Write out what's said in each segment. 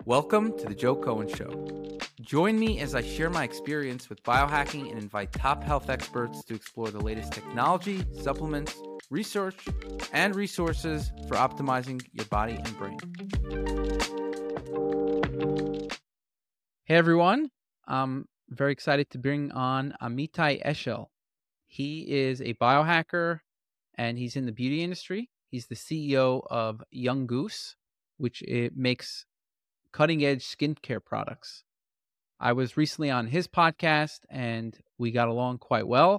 Welcome to The Joe Cohen Show. Join me as I share my experience with biohacking and invite top health experts to explore the latest technology, supplements, research, and resources for optimizing your body and brain. Hey everyone, I'm very excited to bring on Amitai Eshel. He is a biohacker and he's in the beauty industry. He's the CEO of Young Goose, which it makes cutting-edge skincare products. I was recently on his podcast and we got along quite well.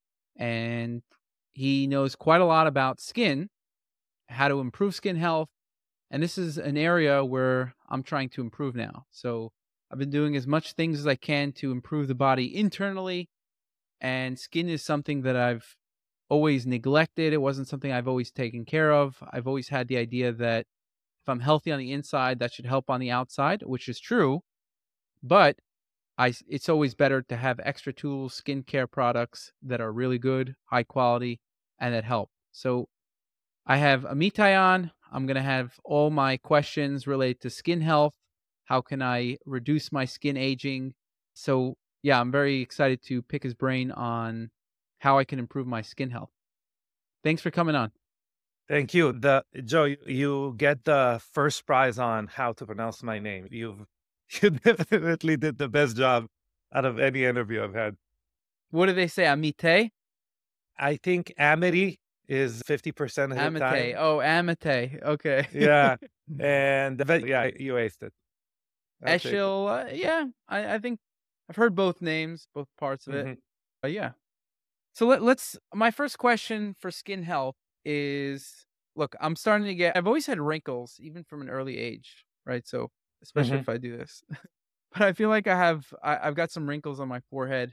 And he knows quite a lot about skin, how to improve skin health. And this is an area where I'm trying to improve now. So I've been doing as much things as I can to improve the body internally. And skin is something that I've always neglected. It wasn't something I've always taken care of. I've always had the idea that if I'm healthy on the inside, that should help on the outside, which is true. But it's always better to have extra tools, skincare products that are really good, high quality, and that help. So I have Amitai on. I'm going to have all my questions related to skin health. How can I reduce my skin aging? So yeah, I'm very excited to pick his brain on how I can improve my skin health. Thanks for coming on. Thank you. Joe, you get the first prize on how to pronounce my name. You definitely did the best job out of any interview I've had. What do they say? Amite? I think Amity is 50% of the Amite. time. Oh, Amite. Okay. Yeah. Yeah, you aced it. I'll take it. Eshel, yeah, I think I've heard both names, both parts of it. Mhm. Yeah. So let's. My first question for skin health is: look, I'm starting to get. I've always had wrinkles, even from an early age, right? So especially Mhm. if I do this, but I feel like I've got some wrinkles on my forehead,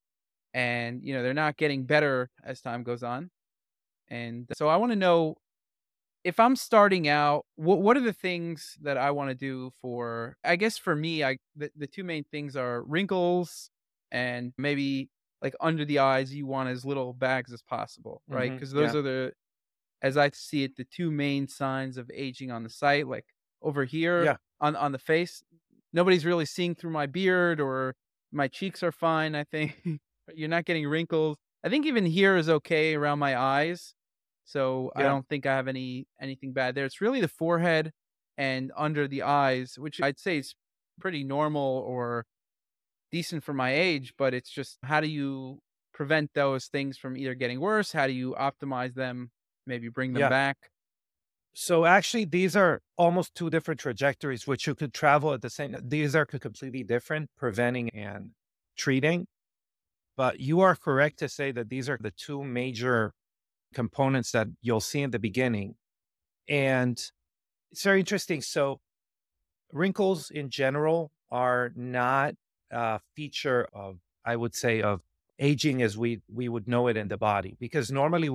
and they're not getting better as time goes on. And so I want to know, if I'm starting out, what are the things that I wanna do for, I guess for me, the 2 main things are wrinkles and maybe, like, under the eyes, you want as little bags as possible, right? Mhm. Because those Yeah. are as I see it, the 2 main signs of aging on the site. Like, over here Yeah. on the face, nobody's really seeing through my beard, or my cheeks are fine, I think. You're not getting wrinkles. I think even here is okay around my eyes, so I Yeah. don't think I have anything bad there. It's really the forehead and under the eyes, which I'd say is pretty normal or decent for my age, but it's just, how do you prevent those things from either getting worse? How do you optimize them, maybe bring them Yeah. back? So actually, these are almost two different trajectories which you could travel at the same. These are completely different, preventing and treating. But you are correct to say that these are the two major components that you'll see in the beginning. And it's very interesting. So, wrinkles in general are not a feature of, I would say, of aging as we would know it in the body. Because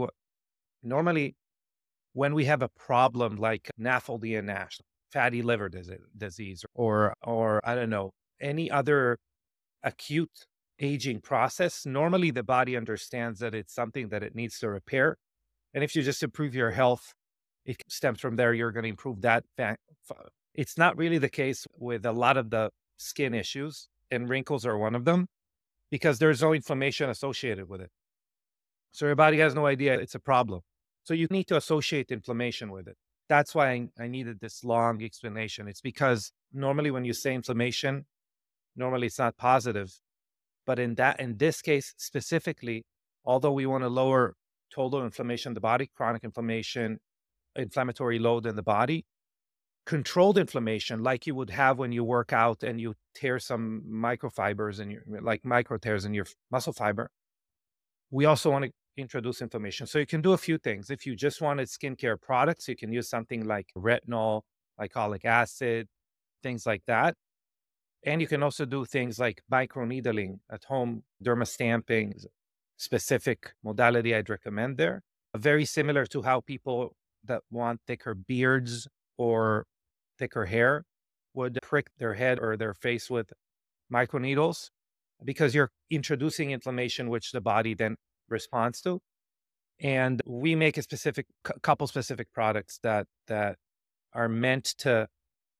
normally when we have a problem like NAFLD and NASH, fatty liver disease, or I don't know, any other acute aging process, normally the body understands that it's something that it needs to repair. And if you just improve your health, it stems from there. You're going to improve that. It's not really the case with a lot of the skin issues, and wrinkles are one of them because there's no inflammation associated with it. So your body has no idea it's a problem. So you need to associate inflammation with it. That's why I needed this long explanation. It's because normally when you say inflammation, normally it's not positive. But in this case specifically, although we want to lower total inflammation in the body, chronic inflammation, inflammatory load in the body, controlled inflammation, like you would have when you work out and you tear some microfibers in your, like micro tears in your muscle fiber, we also want to introduce inflammation. So you can do a few things. If you just wanted skincare products, you can use something like retinol, glycolic acid, things like that. And you can also do things like microneedling at home, dermastamping, specific modality I'd recommend there. Very similar to how people that want thicker beards or thicker hair would prick their head or their face with microneedles, because you're introducing inflammation, which the body then responds to. And we make a couple specific products that are meant to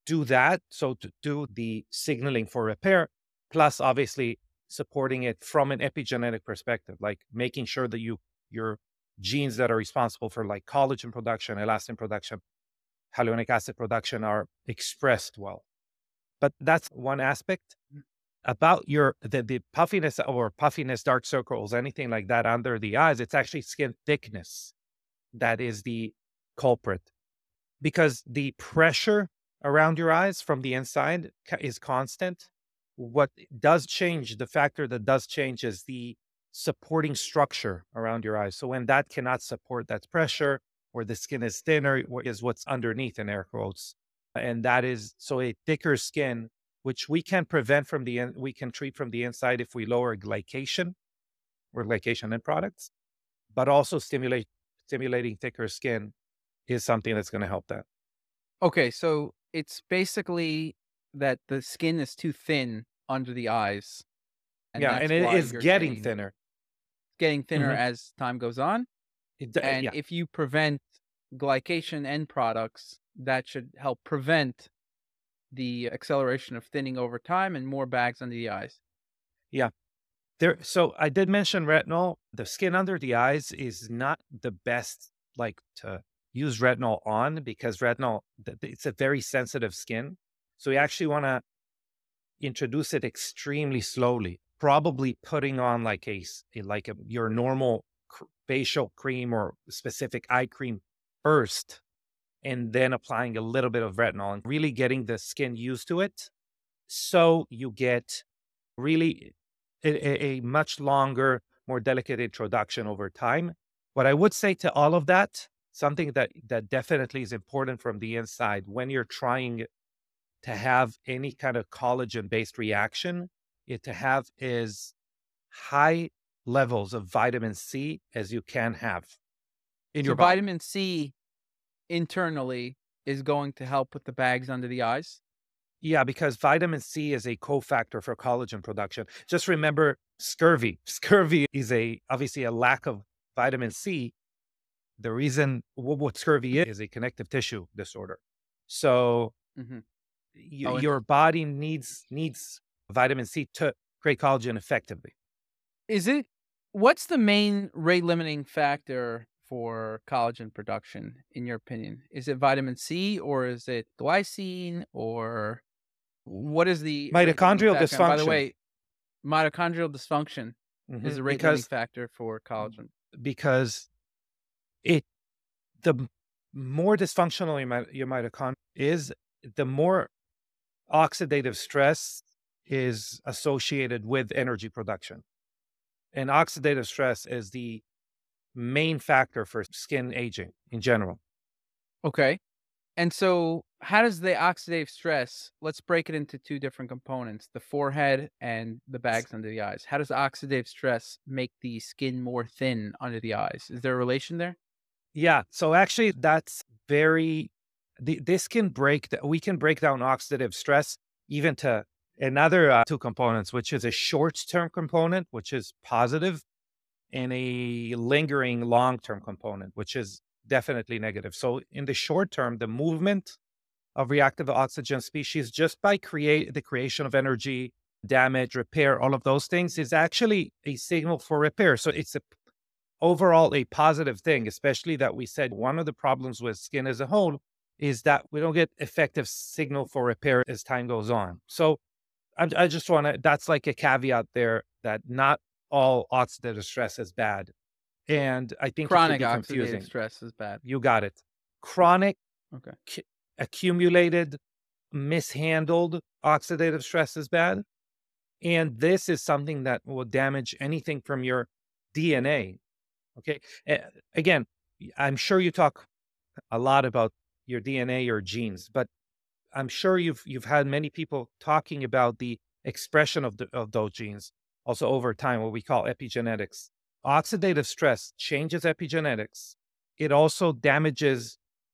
do that. So to do the signaling for repair, plus obviously supporting it from an epigenetic perspective, like making sure that your genes that are responsible for like collagen production, elastin production, hyaluronic acid production are expressed well. But that's one aspect about the puffiness, dark circles, anything like that under the eyes. It's actually skin thickness that is the culprit, because the pressure around your eyes from the inside is constant. What does change, the factor that does change, is the supporting structure around your eyes. So when that cannot support that pressure, or the skin is thinner, is what's underneath in air quotes. And that is, so a thicker skin, which we can prevent from we can treat from the inside if we lower glycation or glycation end products, but also stimulating thicker skin is something that's going to help that. Okay, so it's basically that the skin is too thin under the eyes, and Yeah, and that's it why is you're getting saying thinner. getting thinner Mhm. as time goes on. And Yeah, if you prevent glycation end products, that should help prevent the acceleration of thinning over time and more bags under the eyes. yeah. So I did mention retinol. The skin under the eyes is not the best, like, to use retinol on, because retinol, it's a very sensitive skin. So you actually want to introduce it extremely slowly, probably putting on like your normal facial cream or specific eye cream first, and then applying a little bit of retinol and really getting the skin used to it. So you get really a much longer, more delicate introduction over time. What I would say to all of that, something that definitely is important from the inside when you're trying to have any kind of collagen-based reaction, it to have is high levels of vitamin C as you can have in So your body. vitamin C internally is going to help with the bags under the eyes. Yeah, because vitamin C is a cofactor for collagen production. Just remember scurvy. Scurvy is obviously a lack of vitamin C. The reason what scurvy is a connective tissue disorder. So Hmm. Oh, your body needs vitamin C to create collagen effectively. is it? What's the main rate limiting factor for collagen production, in your opinion? Is it vitamin C or is it glycine or what is the rate limiting Mitochondrial factor? And by the dysfunction. way, mitochondrial dysfunction is a rate limiting Because factor for collagen. because it the more dysfunctional your mitochondria is, the more oxidative stress is associated with energy production. And oxidative stress is the main factor for skin aging in general. Okay. And so, how does the oxidative stress, let's break it into two different components, the forehead and the bags under the eyes. How does oxidative stress make the skin more thin under the eyes? Is there a relation there? Yeah. So actually, that's very, this can we can break down oxidative stress even to another two components, which is a short term component, which is positive, and a lingering long term component, which is definitely negative. So in the short term, the movement of reactive oxygen species, just by the creation of energy, damage, repair, all of those things, is actually a signal for repair. So it's overall a positive thing, especially that we said one of the problems with skin as a whole is that we don't get effective signal for repair as time goes on. So I just want to, that's like a caveat there, that not all oxidative stress is bad. And I think it could Chronic be oxidative confusing. stress is bad. You got it. Chronic, Okay. accumulated, mishandled oxidative stress is bad. And this is something that will damage anything from your DNA. Okay. Again, I'm sure you talk a lot about your DNA or genes, but I'm sure you've had many people talking about the expression of those genes also over time, what we call epigenetics. Oxidative stress changes epigenetics. It also damages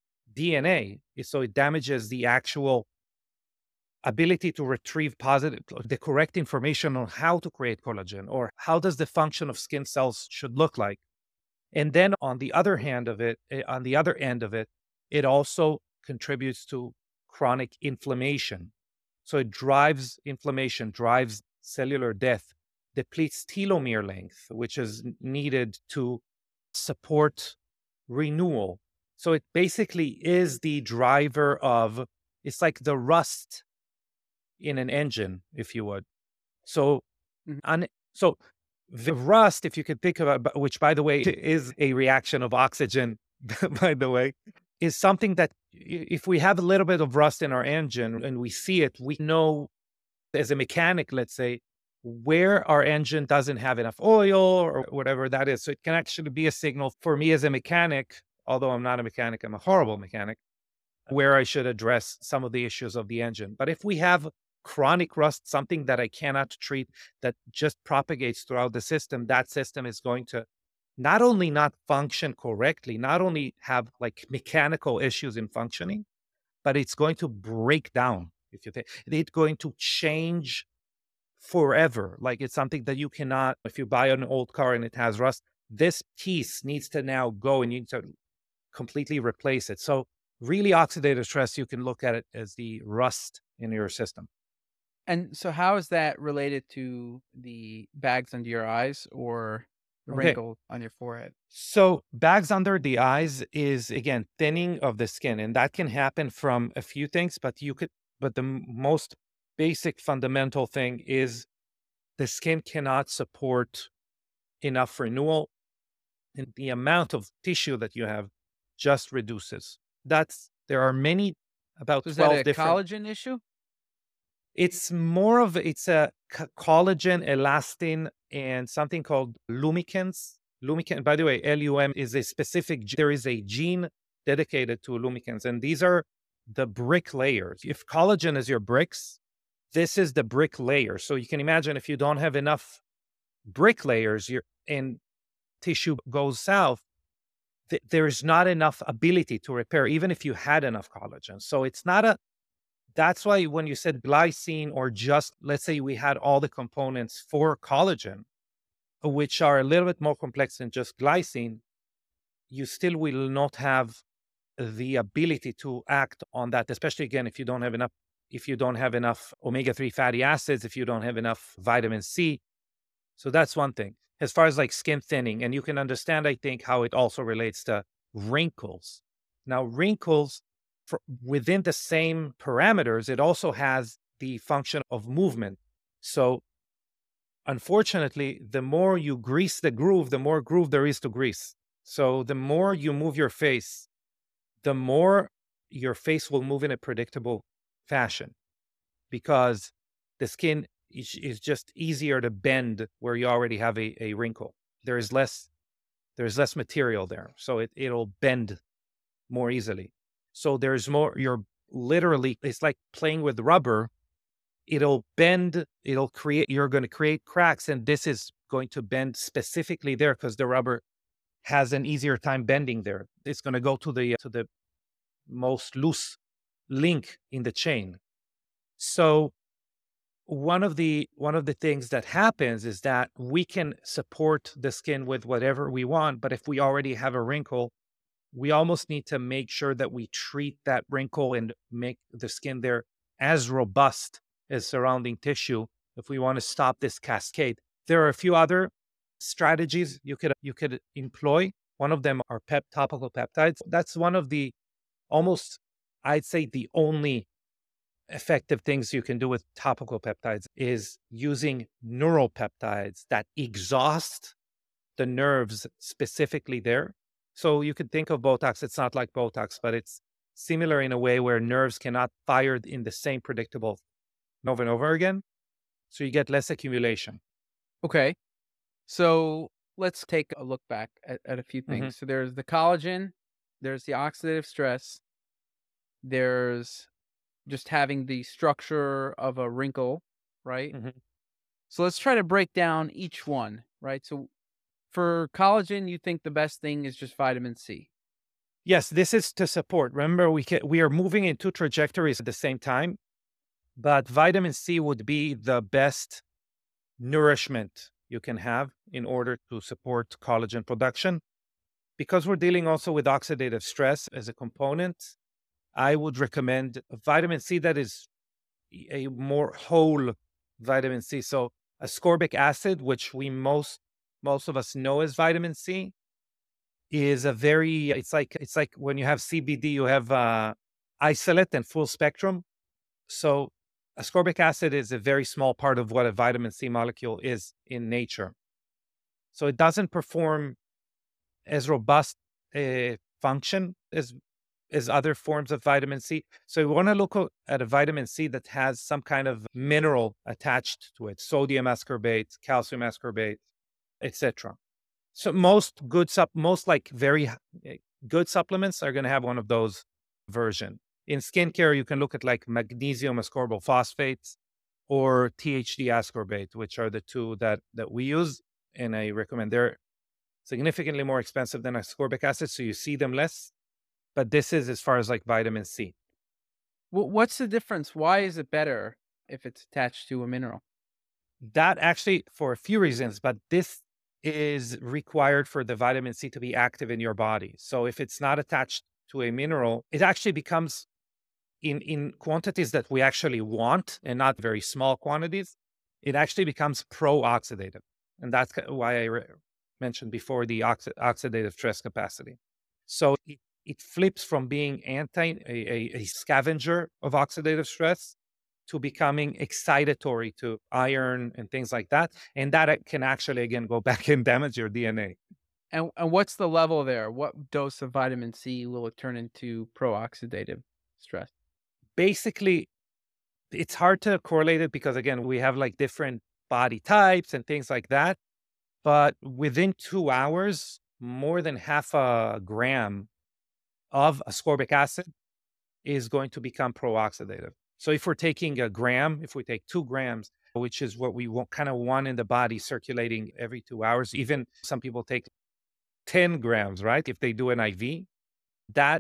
DNA. So it damages the actual ability to retrieve the correct information on how to create collagen, or how does the function of skin cells should look like. And then on the other end of it, it also contributes to chronic inflammation. So it drives inflammation, drives cellular death, depletes telomere length, which is needed to support renewal. So it basically is the driver of, it's like the rust in an engine, if you would. So, Mhm. so the rust, if you could think about, which by the way is a reaction of oxygen, by the way, is something that if we have a little bit of rust in our engine and we see it, we know as a mechanic, let's say, where our engine doesn't have enough oil or whatever that is. So it can actually be a signal for me as a mechanic, although I'm not a mechanic, I'm a horrible mechanic, where I should address some of the issues of the engine. But if we have chronic rust, something that I cannot treat, that just propagates throughout the system, that system is going to not only not function correctly, not only have like mechanical issues in functioning, but it's going to break down. If you think it's going to change forever, like it's something that you cannot, if you buy an old car and it has rust, this piece needs to now go and you need to completely replace it. So really oxidative stress, you can look at it as the rust in your system. And so how is that related to the bags under your eyes or the Okay. wrinkle on your forehead? So bags under the eyes is again thinning of the skin, and that can happen from a few things, but the most basic fundamental thing is the skin cannot support enough renewal, and the amount of tissue that you have just reduces. There are many, about So is that 12 a different. collagen issue? It's more of it's a collagen, elastin, and something called lumicans. Lumicans, by the way, LUM is a specific. There is a gene dedicated to lumicans, and these are the brick layers. If collagen is your bricks, this is the brick layer. So you can imagine if you don't have enough brick layers, and tissue goes south, there's not enough ability to repair, even if you had enough collagen. So it's not a that's why when you said glycine, or just let's say we had all the components for collagen, which are a little bit more complex than just glycine, you still will not have the ability to act on that, especially again, if you don't have enough omega-3 fatty acids, if you don't have enough vitamin C. So that's one thing. As far as like skin thinning, and you can understand, I think, how it also relates to wrinkles. Now, wrinkles, within the same parameters, it also has the function of movement. So, unfortunately, the more you grease the groove, the more groove there is to grease. So, the more you move your face, the more your face will move in a predictable fashion, because the skin is just easier to bend where you already have a wrinkle. There is less there's less material there, so it'll bend more easily. So there's more. You're literally, it's like playing with rubber. It'll bend. It'll create. You're going to create cracks, and this is going to bend specifically there because the rubber has an easier time bending there. It's going to go to the most loose link in the chain. So one of the things that happens is that we can support the skin with whatever we want, but if we already have a wrinkle, we almost need to make sure that we treat that wrinkle and make the skin there as robust as surrounding tissue if we want to stop this cascade. There are a few other strategies you could employ. One of them are topical peptides. That's one of the, almost, I'd say, the only effective things you can do with topical peptides is using neural peptides that exhaust the nerves specifically there. So you could think of Botox. It's not like Botox, but it's similar in a way where nerves cannot fire in the same predictable over and over again. So you get less accumulation. Okay. So let's take a look back at a few Hmm. things. So there's the collagen, there's the oxidative stress, there's just having the structure of a wrinkle, right? Hmm. So let's try to break down each one, right? So for collagen, you think the best thing is just vitamin C. Yes, this is to support. Remember, we are moving in two trajectories at the same time, but vitamin C would be the best nourishment you can have in order to support collagen production. Because we're dealing also with oxidative stress as a component, I would recommend a vitamin C that is a more whole vitamin C. So ascorbic acid, which we most of us know as vitamin C, is a very it's like when you have CBD, you have isolate and full spectrum. So ascorbic acid is a very small part of what a vitamin C molecule is in nature. So it doesn't perform as robust a function as other forms of vitamin C. So you want to look at a vitamin C that has some kind of mineral attached to it, sodium ascorbate, calcium ascorbate, etc. So most like good supplements are going to have one of those version. In skincare, you can look at like magnesium ascorbyl phosphates or THD ascorbate, which are the two that we use, and I recommend. They're significantly more expensive than ascorbic acid, so you see them less. But this is as far as like vitamin C. What's the difference? Why is it better if it's attached to a mineral? That actually, for a few reasons, but this is required for the vitamin C to be active in your body. So if it's not attached to a mineral, it actually becomes in quantities that we actually want and not very small quantities, it actually becomes pro-oxidative. And that's why I mentioned before the oxidative stress capacity. So it flips from being a scavenger of oxidative stress to becoming excitatory to iron and things like that. And that can actually, again, go back and damage your DNA. And what's the level there? What dose of vitamin C will it turn into pro-oxidative stress? Basically, it's hard to correlate it because, again, we have like different body types and things like that. But within 2 hours, more than half a gram of ascorbic acid is going to become pro-oxidative. So if we're taking a gram, if we take 2 grams, which is what we kind of want in the body circulating every 2 hours, even some people take 10 grams, right? If they do an IV, that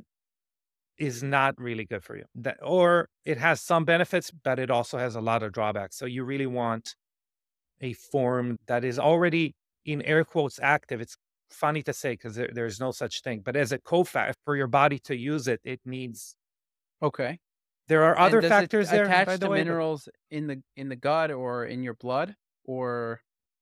is not really good for you. Or it has some benefits, but it also has a lot of drawbacks. So you really want a form that is already in air quotes active. It's funny to say because there's no such thing, but as a cofactor for your body to use it, it needs. Okay. There are And other does it factors there, by attach the to way, but minerals in the gut or in your blood? Or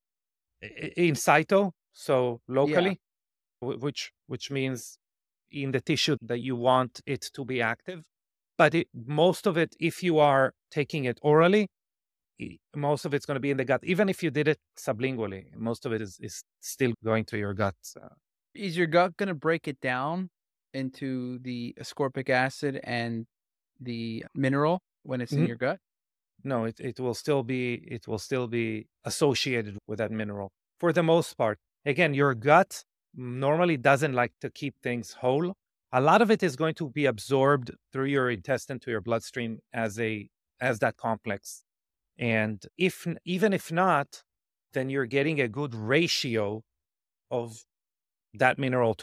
in cyto, so yeah. locally, which means in the tissue that you want it to be active. But most of it, if you are taking it orally, most of it's going to be in the gut. Even if you did it sublingually, most of it is still going to your gut. Is your gut gonna break it down into the ascorbic acid and the mineral when it's in Mhm. your gut? No, it will still be associated with that mineral for the most part. Again, your gut normally doesn't like to keep things whole. A lot of it is going to be absorbed through your intestine to your bloodstream as that complex. And even if not, then you're getting a good ratio of that mineral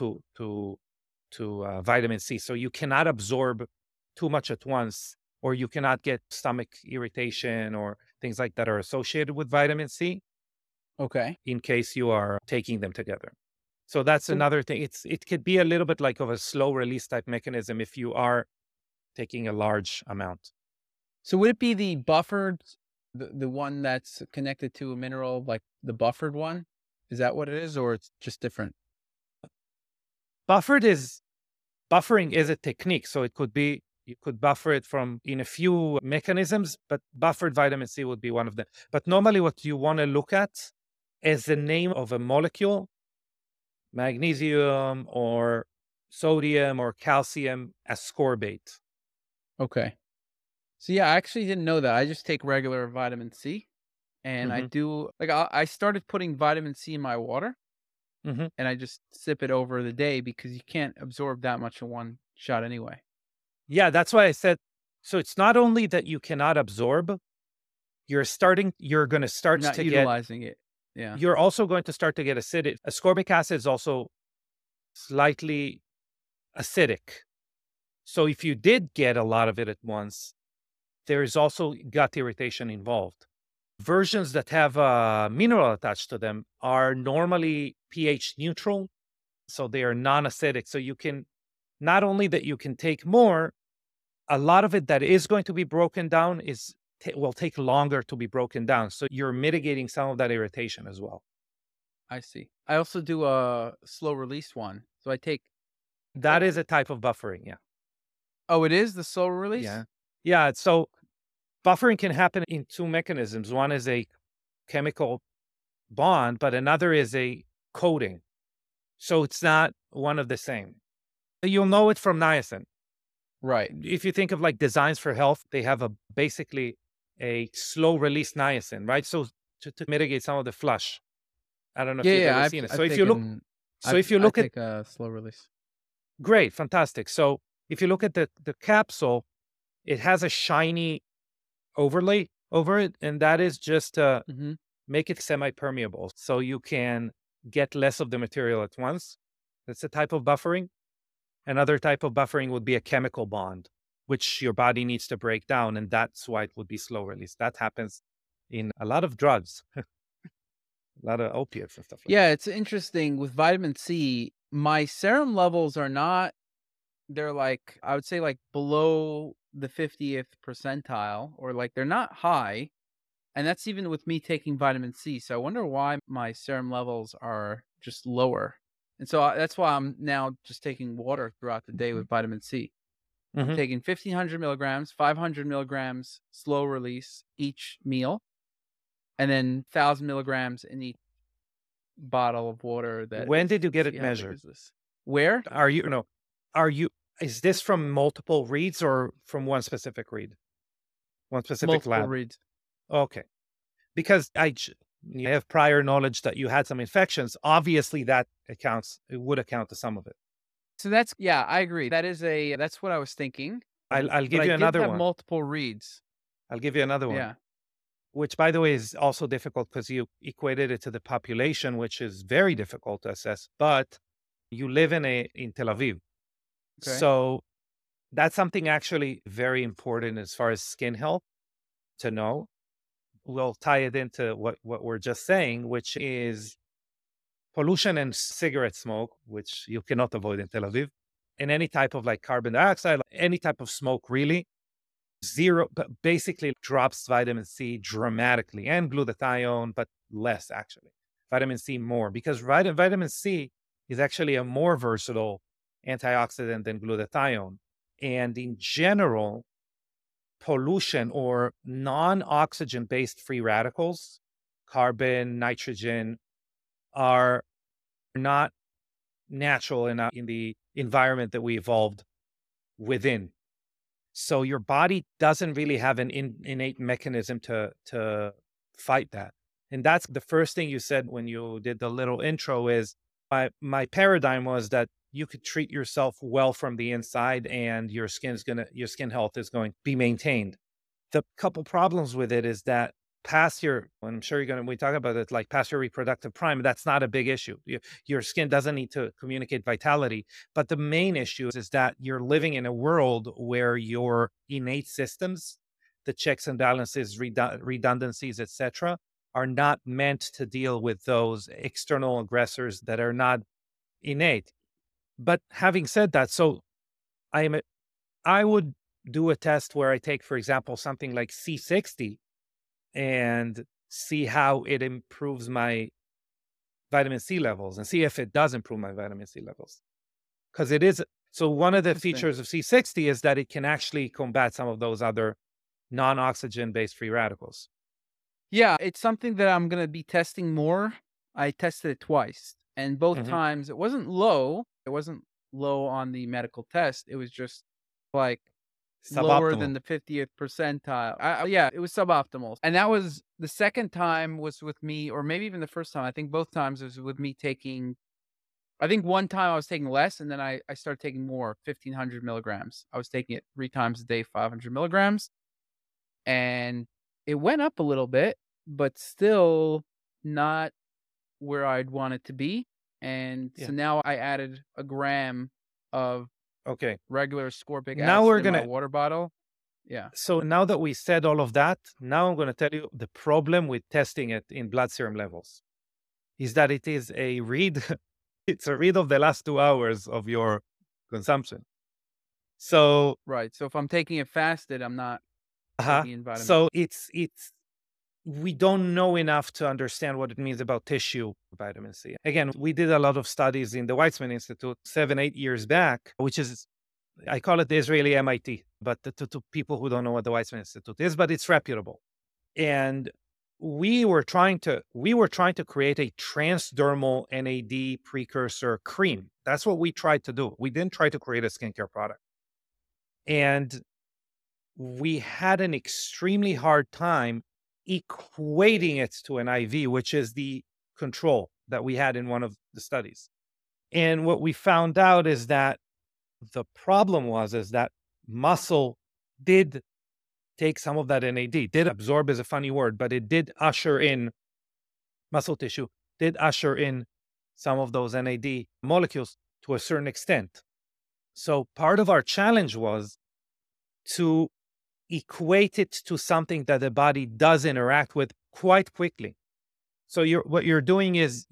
to vitamin C. So you cannot absorb too much at once, or you cannot get stomach irritation or things like that are associated with vitamin C Okay. in case you are taking them together. So that's So another thing. It could be a little bit like of a slow release type mechanism if you are taking a large amount. so would it be the buffered the one that's connected to a mineral, like the buffered one? Is that what it is, or it's just different? Buffered is Buffering is a technique, so it could be you could buffer it from in a few mechanisms, but buffered vitamin C would be one of them. But normally, what you want to look at is the name of a molecule, magnesium or sodium or calcium ascorbate. Okay. So yeah, I actually didn't know that. I just take regular vitamin C, and I Hmm. do like I started putting vitamin C in my water, Hmm. and I just sip it over the day because you can't absorb that much in one shot anyway. Yeah, that's why I said. So it's not only that you cannot absorb, you're going to You're start not to get, utilizing it. Yeah. you're also going to start to get acidic. Ascorbic acid is also slightly acidic. So if you did get a lot of it at once, there is also gut irritation involved. Versions that have a mineral attached to them are normally pH neutral, so they are non-acidic. So you can not only that you can take more, a lot of it that is going to be broken down will take longer to be broken down. So you're mitigating some of that irritation as well. I see. I also do a slow release one. So I take That is a type of buffering. Yeah. Oh, it is the slow release? Yeah. Yeah. So buffering can happen in two mechanisms. One is a chemical bond, but another is a coating. So it's not one of the same. You'll know it from niacin. Right. If you think of like Designs for Health, they have a basically a slow release niacin, right? So to mitigate some of the flush. I don't know if Yeah, you've yeah, ever I've seen it. I've taken So if you I look at take a slow release. great, fantastic. So if you look at the capsule, it has a shiny overlay over it, and that is just to Mhm. make it semi-permeable, so you can get less of the material at once. That's a type of buffering. Another type of buffering would be a chemical bond, which your body needs to break down, and that's why it would be slow release. That happens in a lot of drugs, a lot of opiates and stuff like Yeah, it's interesting with vitamin C, my serum levels are not they're like, I would say, like, below the 50th percentile, or, like, they're not high, and that's even with me taking vitamin C, so I wonder why my serum levels are just lower, and so, that's why I'm now just taking water throughout the day with vitamin C. that. I'm taking 1,500 milligrams, 500 milligrams slow release each meal, and then 1,000 milligrams in each bottle of water that When is did you let's get see, it how big measured? is this? Where? Are you no? Are you? Is this from multiple reads or from one specific read, one specific Multiple lab? reads. Okay, because you have prior knowledge that you had some infections. Obviously, that accounts. It would account to some of it. So that's yeah, I agree. That's what I was thinking, I'll but give I you did another have one. multiple reads. I'll give you another one, Yeah. which, by the way, is also difficult because you equated it to the population, which is very difficult to assess. But you live in Tel Aviv, Okay. so that's something actually very important as far as skin health to know. We'll tie it into what we're just saying, which is pollution and cigarette smoke, which you cannot avoid in Tel Aviv, and any type of like carbon dioxide, any type of smoke, really. Zero, but basically drops vitamin C dramatically and glutathione, but less actually. Vitamin C more because vitamin C is actually a more versatile antioxidant than glutathione. And in general, pollution or non oxygen based free radicals, carbon, nitrogen, are not natural in the environment that we evolved within. So your body doesn't really have an innate mechanism to fight that. And that's the first thing you said when you did the little intro is my paradigm was that you could treat yourself well from the inside and your skin health is going to be maintained. The couple problems with it is that past your, I'm sure we talk about it, like past your reproductive prime, that's not a big issue. Your skin doesn't need to communicate vitality. But the main issue is that you're living in a world where your innate systems, the checks and balances, redundancies, etc., are not meant to deal with those external aggressors that are not innate. But having said that, so I am I would do a test where I take, for example, something like C60 and see how it improves my vitamin C levels and see if it does improve my vitamin C levels. Because it is so one of the Interesting. features of C60 is that it can actually combat some of those other non-oxygen based free radicals. Yeah, it's something that I'm gonna be testing more. I tested it twice, and both Mhm. times it wasn't low. It wasn't low on the medical test. It was just like lower than Suboptimal. the 50th percentile. Yeah, it was suboptimal. And that was the second time was with me, or maybe even the first time. I think both times it was with me taking, I think one time I was taking less and then I started taking more, 1,500 milligrams. I was taking it 3 times a day, 500 milligrams. And it went up a little bit, but still not where I'd want it to be. And Yeah. so now I added a gram of Okay. regular ascorbic Now acid we're in my gonna water bottle. Yeah. so now that we said all of that, now I'm gonna tell you the problem with testing it in blood serum levels is that it is a read it's a read of the last 2 hours of your consumption. So, Right. So if I'm taking it fasted, I'm not uh taking in vitamin. so it's we don't know enough to understand what it means about tissue vitamin C. Again, we did a lot of studies in the Weizmann Institute 7, 8 years back, which is, I call it the Israeli MIT, but to people who don't know what the Weizmann Institute is, but it's reputable. And we were trying to create a transdermal NAD precursor cream. That's what we tried to do. We didn't try to create a skincare product. And we had an extremely hard time equating it to an IV, which is the control that we had in one of the studies. And what we found out is that the problem was is that muscle did take some of that NAD, did absorb is a funny word, but it did usher in muscle tissue, did usher in some of those NAD molecules to a certain extent. So part of our challenge was to equate it to something that the body does interact with quite quickly. So what you're doing is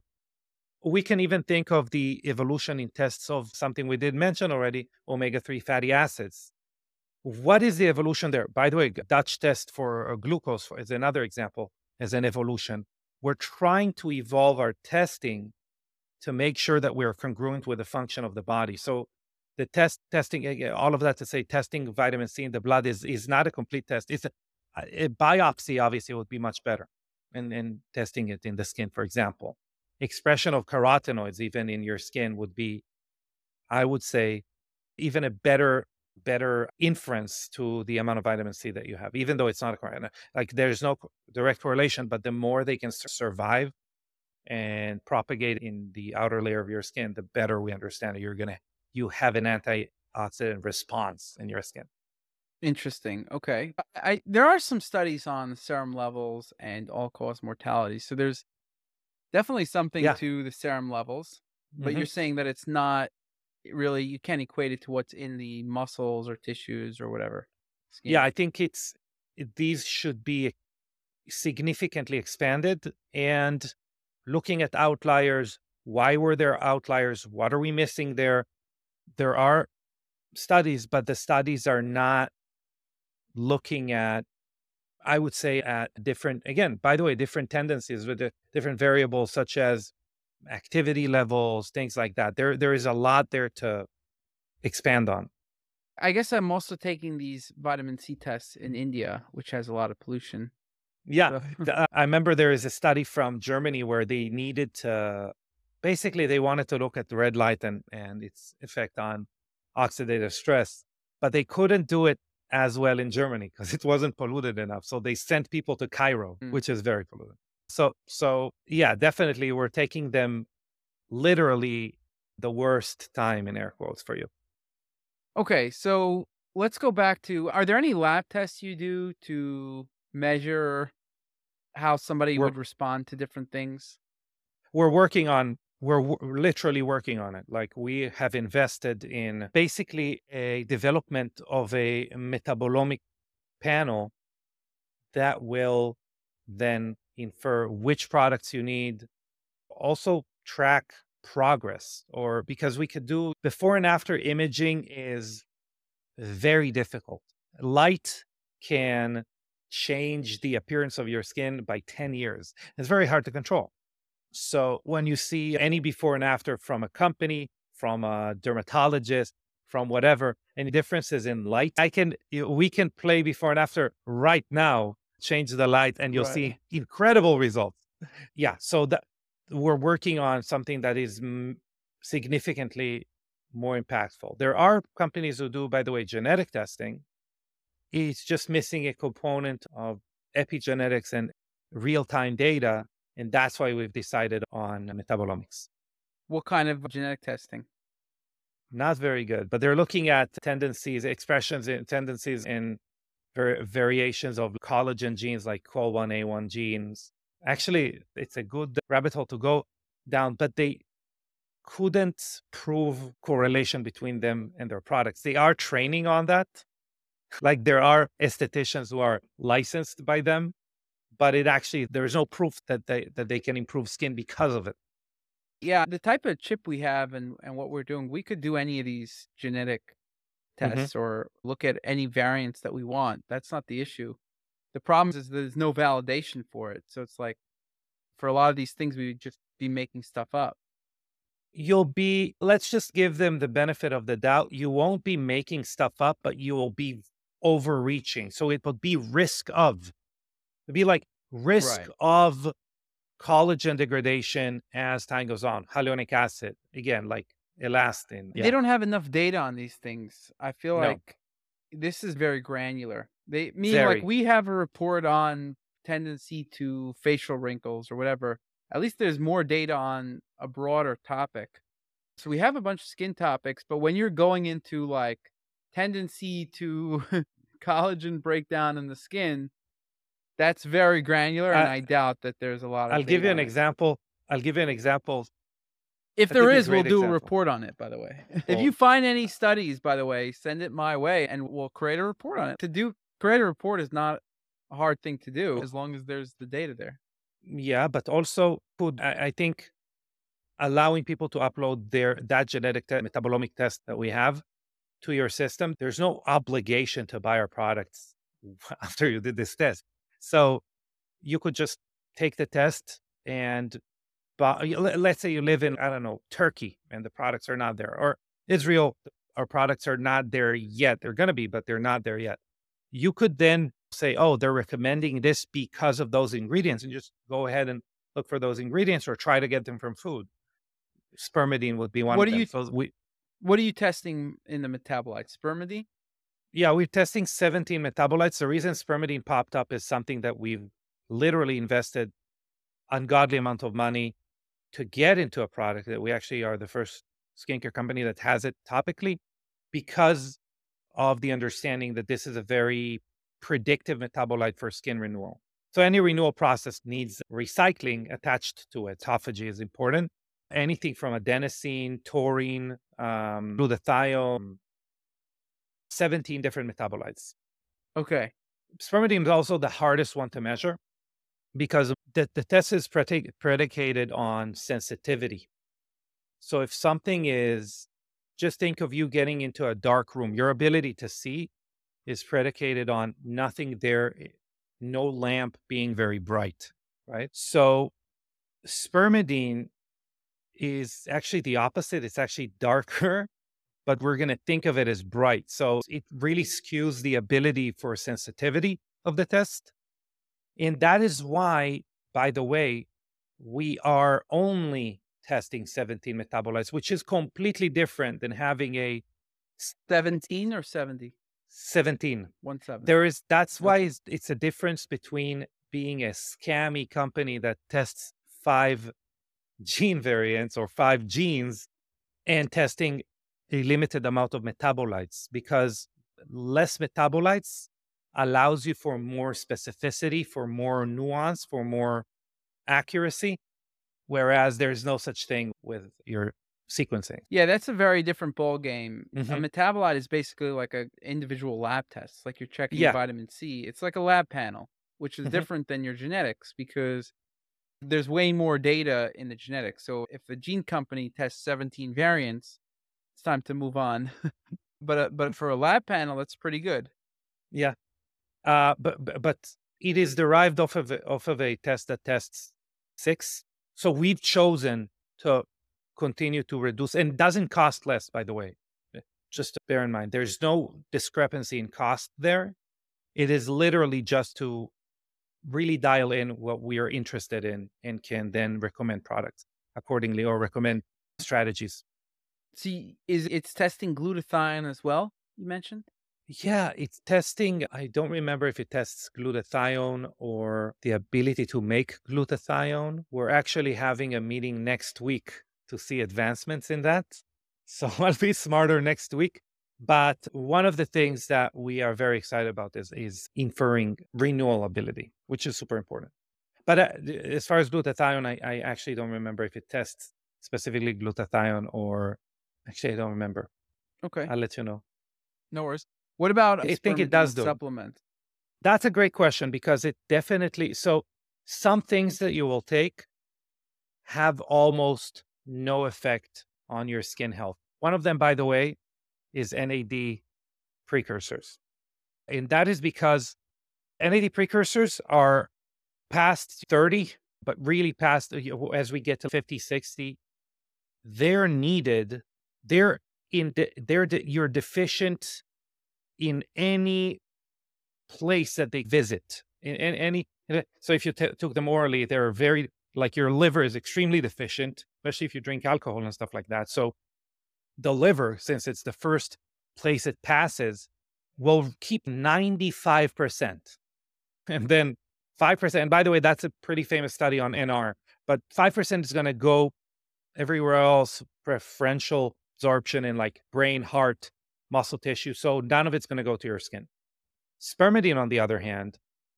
we can even think of the evolution in tests of something we did mention already, omega-3 fatty acids. What is the evolution there? By the way, Dutch test for glucose is another example as an evolution. We're trying to evolve our testing to make sure that we're congruent with the function of the body. So the testing, all of that to say, testing vitamin C in the blood is not a complete test. It's a biopsy, obviously, would be much better, and testing it in the skin, for example. Expression of carotenoids, even in your skin, would be, I would say, even a better inference to the amount of vitamin C that you have, even though it's not a correct. Like there's no direct correlation, but the more they can survive and propagate in the outer layer of your skin, the better we understand it. You have an antioxidant response in your skin. Interesting. Okay. There are some studies on serum levels and all-cause mortality. So there's definitely something Yeah. to the serum levels, but hmm you're saying that it's not really, you can't equate it to what's in the muscles or tissues or whatever. Yeah, Skin. I think these should be significantly expanded and looking at outliers. Why were there outliers? What are we missing there? There are studies, but the studies are not looking at, I would say, at different, again, by the way, different tendencies with the different variables such as activity levels, things like that. There is a lot there to expand on. I guess I'm also taking these vitamin C tests in India, which has a lot of pollution. Yeah. So I remember there is a study from Germany where they needed to, basically, they wanted to look at the red light and its effect on oxidative stress, but they couldn't do it as well in Germany because it wasn't polluted enough. So they sent people to Cairo, mm. which is very polluted. So yeah, definitely we're taking them literally the worst time in air quotes for you. Okay, so let's go back to, are there any lab tests you do to measure how somebody We're would respond to different things? we're working on we're literally working on it. Like we have invested in basically a development of a metabolomic panel that will then infer which products you need, also track progress, or because we could do before and after imaging is very difficult. Light can change the appearance of your skin by 10 years. It's very hard to control. So when you see any before and after from a company, from a dermatologist, from whatever, any differences in light, we can play before and after right now, change the light, and you'll Right. see incredible results. Yeah, so that we're working on something that is significantly more impactful. There are companies who do, by the way, genetic testing. It's just missing a component of epigenetics and real-time data, and that's why we've decided on metabolomics. What kind of genetic testing? Not very good, but they're looking at tendencies, expressions and tendencies in variations of collagen genes like COL1A1 genes. Actually, it's a good rabbit hole to go down, but they couldn't prove correlation between them and their products. They are training on that. Like there are estheticians who are licensed by them, but there's no proof that they can improve skin because of it. Yeah, the type of chip we have and what we're doing, we could do any of these genetic Hmm. tests or look at any variants that we want. That's not the issue. The problem is there's no validation for it. So it's like for a lot of these things, we would just be making stuff up. Let's just give them the benefit of the doubt. You won't be making stuff up, but you will be overreaching. So it would be it'd be like risk Right. of collagen degradation as time goes on. Hyaluronic acid, again, like elastin. They Yeah. don't have enough data on these things. I feel No, like this is very granular. They meaning like very. we have a report on tendency to facial wrinkles or whatever. At least there's more data on a broader topic. So we have a bunch of skin topics, but when you're going into like tendency to collagen breakdown in the skin, that's very granular, and I, I doubt that there's a lot I'll of give data you an on it. example. I'll give you an example. If I'll give there you a is, we'll great do a example. report on it, by the way. If Well, you find any studies, by the way, send it my way and we'll create a report on it. Create a report is not a hard thing to do as long as there's the data there. yeah, but also I think allowing people to upload that metabolomic test that we have to your system, there's no obligation to buy our products after you did this test. So you could just take the test and let's say you live in, I don't know, Turkey and the products are not there, or Israel, our products are not there yet. They're going to be, but they're not there yet. You could then say, oh, they're recommending this because of those ingredients, and just go ahead and look for those ingredients or try to get them from food. Spermidine would be one What of are them. you So what are you testing in the metabolites? Spermidine? yeah, we're testing 17 metabolites. The reason spermidine popped up is something that we've literally invested ungodly amount of money to get into a product that we actually are the first skincare company that has it topically because of the understanding that this is a very predictive metabolite for skin renewal. So any renewal process needs recycling attached to it. Autophagy is important. Anything from adenosine, taurine, glutathione, 17 different metabolites. Okay. Spermidine is also the hardest one to measure because the test is predicated on sensitivity. So if something is, just think of you getting into a dark room, your ability to see is predicated on nothing there, no lamp being very bright, right? So spermidine is actually the opposite. It's actually darker, but we're going to think of it as bright. So it really skews the ability for sensitivity of the test. And that is why, by the way, we are only testing 17 metabolites, which is completely different than having a 17 or 70? 17. 17. That's why Okay. it's a difference between being a scammy company that tests 5 gene variants or 5 genes and testing a limited amount of metabolites, because less metabolites allows you for more specificity, for more nuance, for more accuracy, whereas there's no such thing with your sequencing. Yeah, that's a very different ball game. A Hmm. metabolite is basically like a individual lab test. It's like you're checking Yeah. vitamin C. It's like a lab panel, which is Hmm. different than your genetics because there's way more data in the genetics. So if the gene company tests 17 variants, it's time to move on. But for a lab panel, that's pretty good. Yeah. But it is derived off of a test that tests 6. So we've chosen to continue to reduce, and doesn't cost less, by the way. Just to bear in mind, there's no discrepancy in cost there. It is literally just to really dial in what we are interested in and can then recommend products accordingly or recommend strategies. See, it's testing glutathione as well, you mentioned? Yeah, it's testing. I don't remember if it tests glutathione or the ability to make glutathione. We're actually having a meeting next week to see advancements in that. So I'll be smarter next week. But one of the things that we are very excited about is inferring renewal ability, which is super important. But as far as glutathione, I actually don't remember if it tests specifically glutathione or actually, I don't remember. Okay, I'll let you know. no worries. What about a I think it does spermidine though. supplement? That's a great question because it definitely, so some things that you will take have almost no effect on your skin health. One of them, by the way, is NAD precursors. And that is because NAD precursors are past 30, but really past, as we get to 50, 60, they're needed. They're you're deficient in any place that they visit. In any, so if you took them orally, they're very, like, your liver is extremely deficient, especially if you drink alcohol and stuff like that. So the liver, since it's the first place it passes, will keep 95%. And then 5%, and by the way, that's a pretty famous study on NR, but 5% is going to go everywhere else, preferential absorption in like brain, heart, muscle tissue. So none of it's going to go to your skin. Spermidine, on the other hand,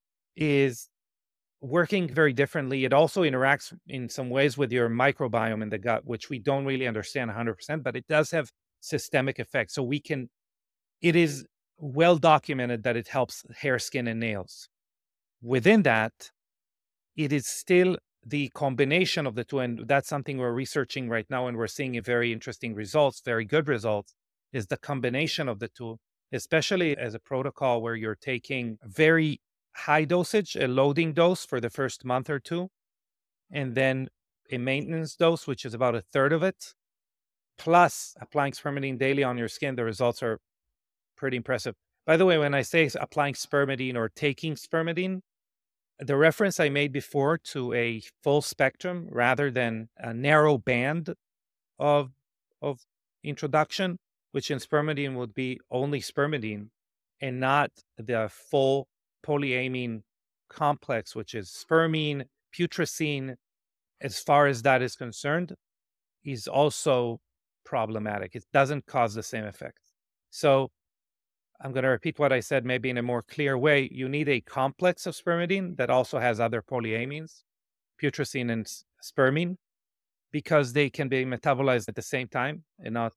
is working very differently. It also interacts in some ways with your microbiome in the gut, which we don't really understand 100%, but it does have systemic effects. So it is well documented that it helps hair, skin, and nails. Within that, it is still the combination of the two, and that's something we're researching right now, and we're seeing very interesting results, very good results, is the combination of the two, especially as a protocol where you're taking very high dosage, a loading dose for the first month or two, and then a maintenance dose, which is about a third of it, plus applying spermidine daily on your skin. The results are pretty impressive. By the way, when I say applying spermidine or taking spermidine, the reference I made before to a full spectrum rather than a narrow band of of introduction, which in spermidine would be only spermidine and not the full polyamine complex, which is spermine, putrescine, as far as that is concerned, is also problematic. It doesn't cause the same effect. So I'm going to repeat what I said, maybe in a more clear way. You need a complex of spermidine that also has other polyamines, putrescine and spermine, because they can be metabolized at the same time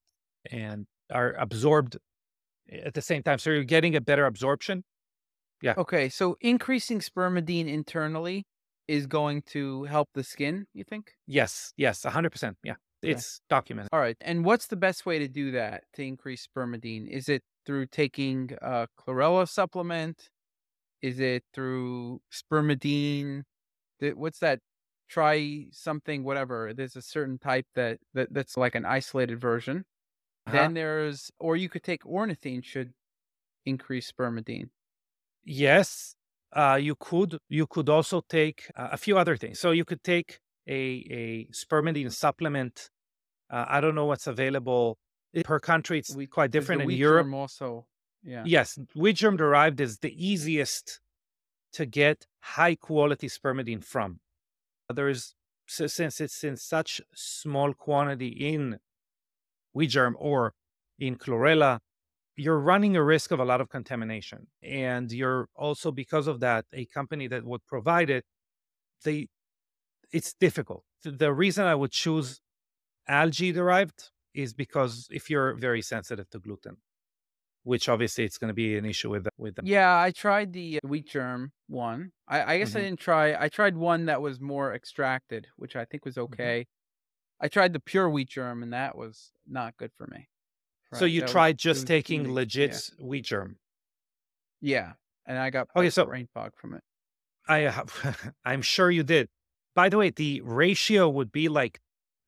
and are absorbed at the same time. So you're getting a better absorption. Yeah. Okay, so increasing spermidine internally is going to help the skin, you think? Yes. Yes. 100%. Yeah. Okay. It's documented. All right. And what's the best way to do that, to increase spermidine? Is it through taking a chlorella supplement? Is it through spermidine? What's that? Try something, whatever. There's a certain type that's like an isolated version. Uh-huh. Then or you could take ornithine, should increase spermidine. Yes. You could also take a few other things. So you could take a spermidine supplement. I don't know what's available per country. It's quite There's the different in wheat Europe. germ also. Yeah. Yes, wheat germ derived is the easiest to get high quality spermidine from. There is, since it's in such small quantity in wheat germ or in chlorella, you're running a risk of a lot of contamination. And you're also, because of that, a company that would provide it, they it's difficult. The reason I would choose algae derived is because if you're very sensitive to gluten, which obviously it's going to be an issue with them. Yeah, I tried the wheat germ one. I guess I Mhm, didn't try. I tried one that was more extracted, which I think was mhm. okay. I tried the pure wheat germ, and that was not good for me. So Right. you That was tried it just was too taking many. Yeah. legit wheat germ. Yeah. And I got Okay, like so brain fog from it. I have, I'm sure you did. By the way, the ratio would be like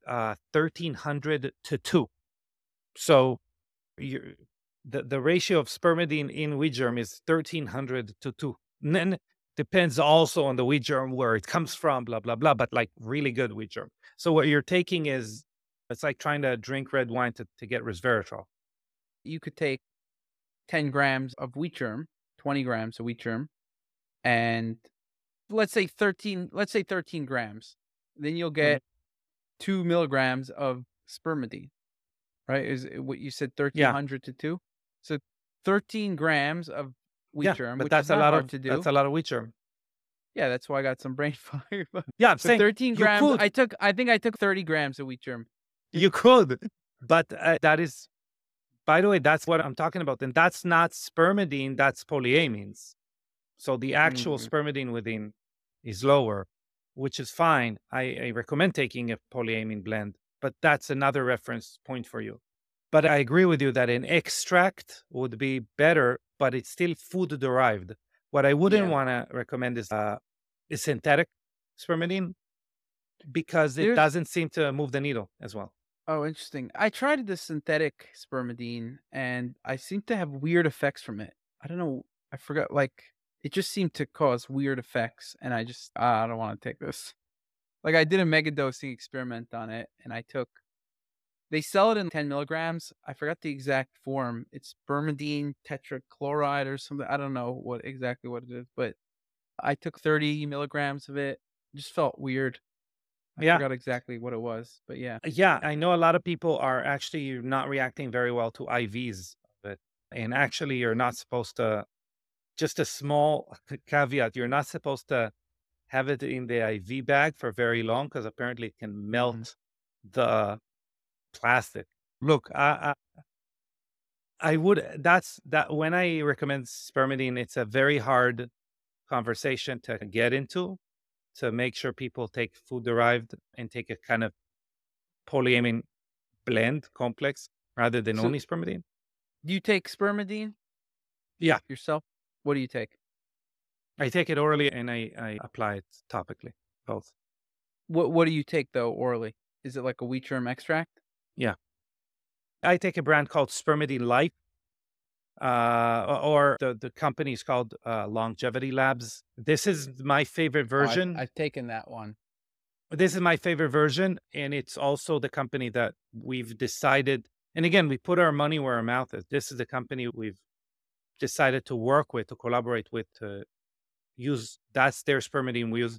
1300 to 2. So you the ratio of spermidine in wheat germ is 1300 to 2. And then depends also on the wheat germ, where it comes from, blah blah blah, but like really good wheat germ. So what you're taking is, it's like trying to drink red wine to get resveratrol. You could take 10 grams of wheat germ, 20 grams of wheat germ, and let's say 13 grams. Then you'll Mhm. get 2 milligrams of spermidine. Right? Is it what you said, Yeah. 1,300 to 2? So 13 grams of wheat Yeah, germ, but which is not hard to that's do. a lot of wheat germ. Yeah, that's why I got some brain fire, Yeah, I'm but saying 13 you grams, could, I think I took 30 grams of wheat germ. you could, but that is, by the way, that's what I'm talking about. And that's not spermidine, that's polyamines. So the actual Mhm. spermidine within is lower, which is fine. I recommend taking a polyamine blend, but that's another reference point for you. But I agree with you that an extract would be better, but it's still food derived. What I wouldn't Yeah. want to recommend is synthetic spermidine because it There's doesn't seem to move the needle as well. Oh, interesting. I tried the synthetic spermidine and I seem to have weird effects from it. I don't know. I forgot, like, it just seemed to cause weird effects. And I just, I don't want to take this. Like, I did a mega dosing experiment on it and they sell it in 10 milligrams. I forgot the exact form. It's spermidine tetrachloride or something. I don't know exactly what it is, but I took 30 milligrams of it. Just felt weird. I Yeah. forgot exactly what it was, but yeah. Yeah. I know a lot of people are actually not reacting very well to IVs of it. And actually, you're not supposed to, just a small caveat, you're not supposed to have it in the IV bag for very long because apparently it can Mhm. melt the plastic. Look, I would that's that when I recommend spermidine, it's a very hard conversation to get into to make sure people take food derived and take a kind of polyamine blend complex rather than So, only spermidine. do you take spermidine Yeah, yourself? What do you take? I take it orally and I apply it topically, both. What do you take though orally? Is it like a wheat germ extract? Yeah. I take a brand called Spermidine Life, or the company is called Longevity Labs. This is my favorite Oh, version. I've taken that one. This is my favorite version, and it's also the company that we've decided. And again, we put our money where our mouth is. This is the company we've decided to work with, to collaborate with, to use. That's their spermidine we use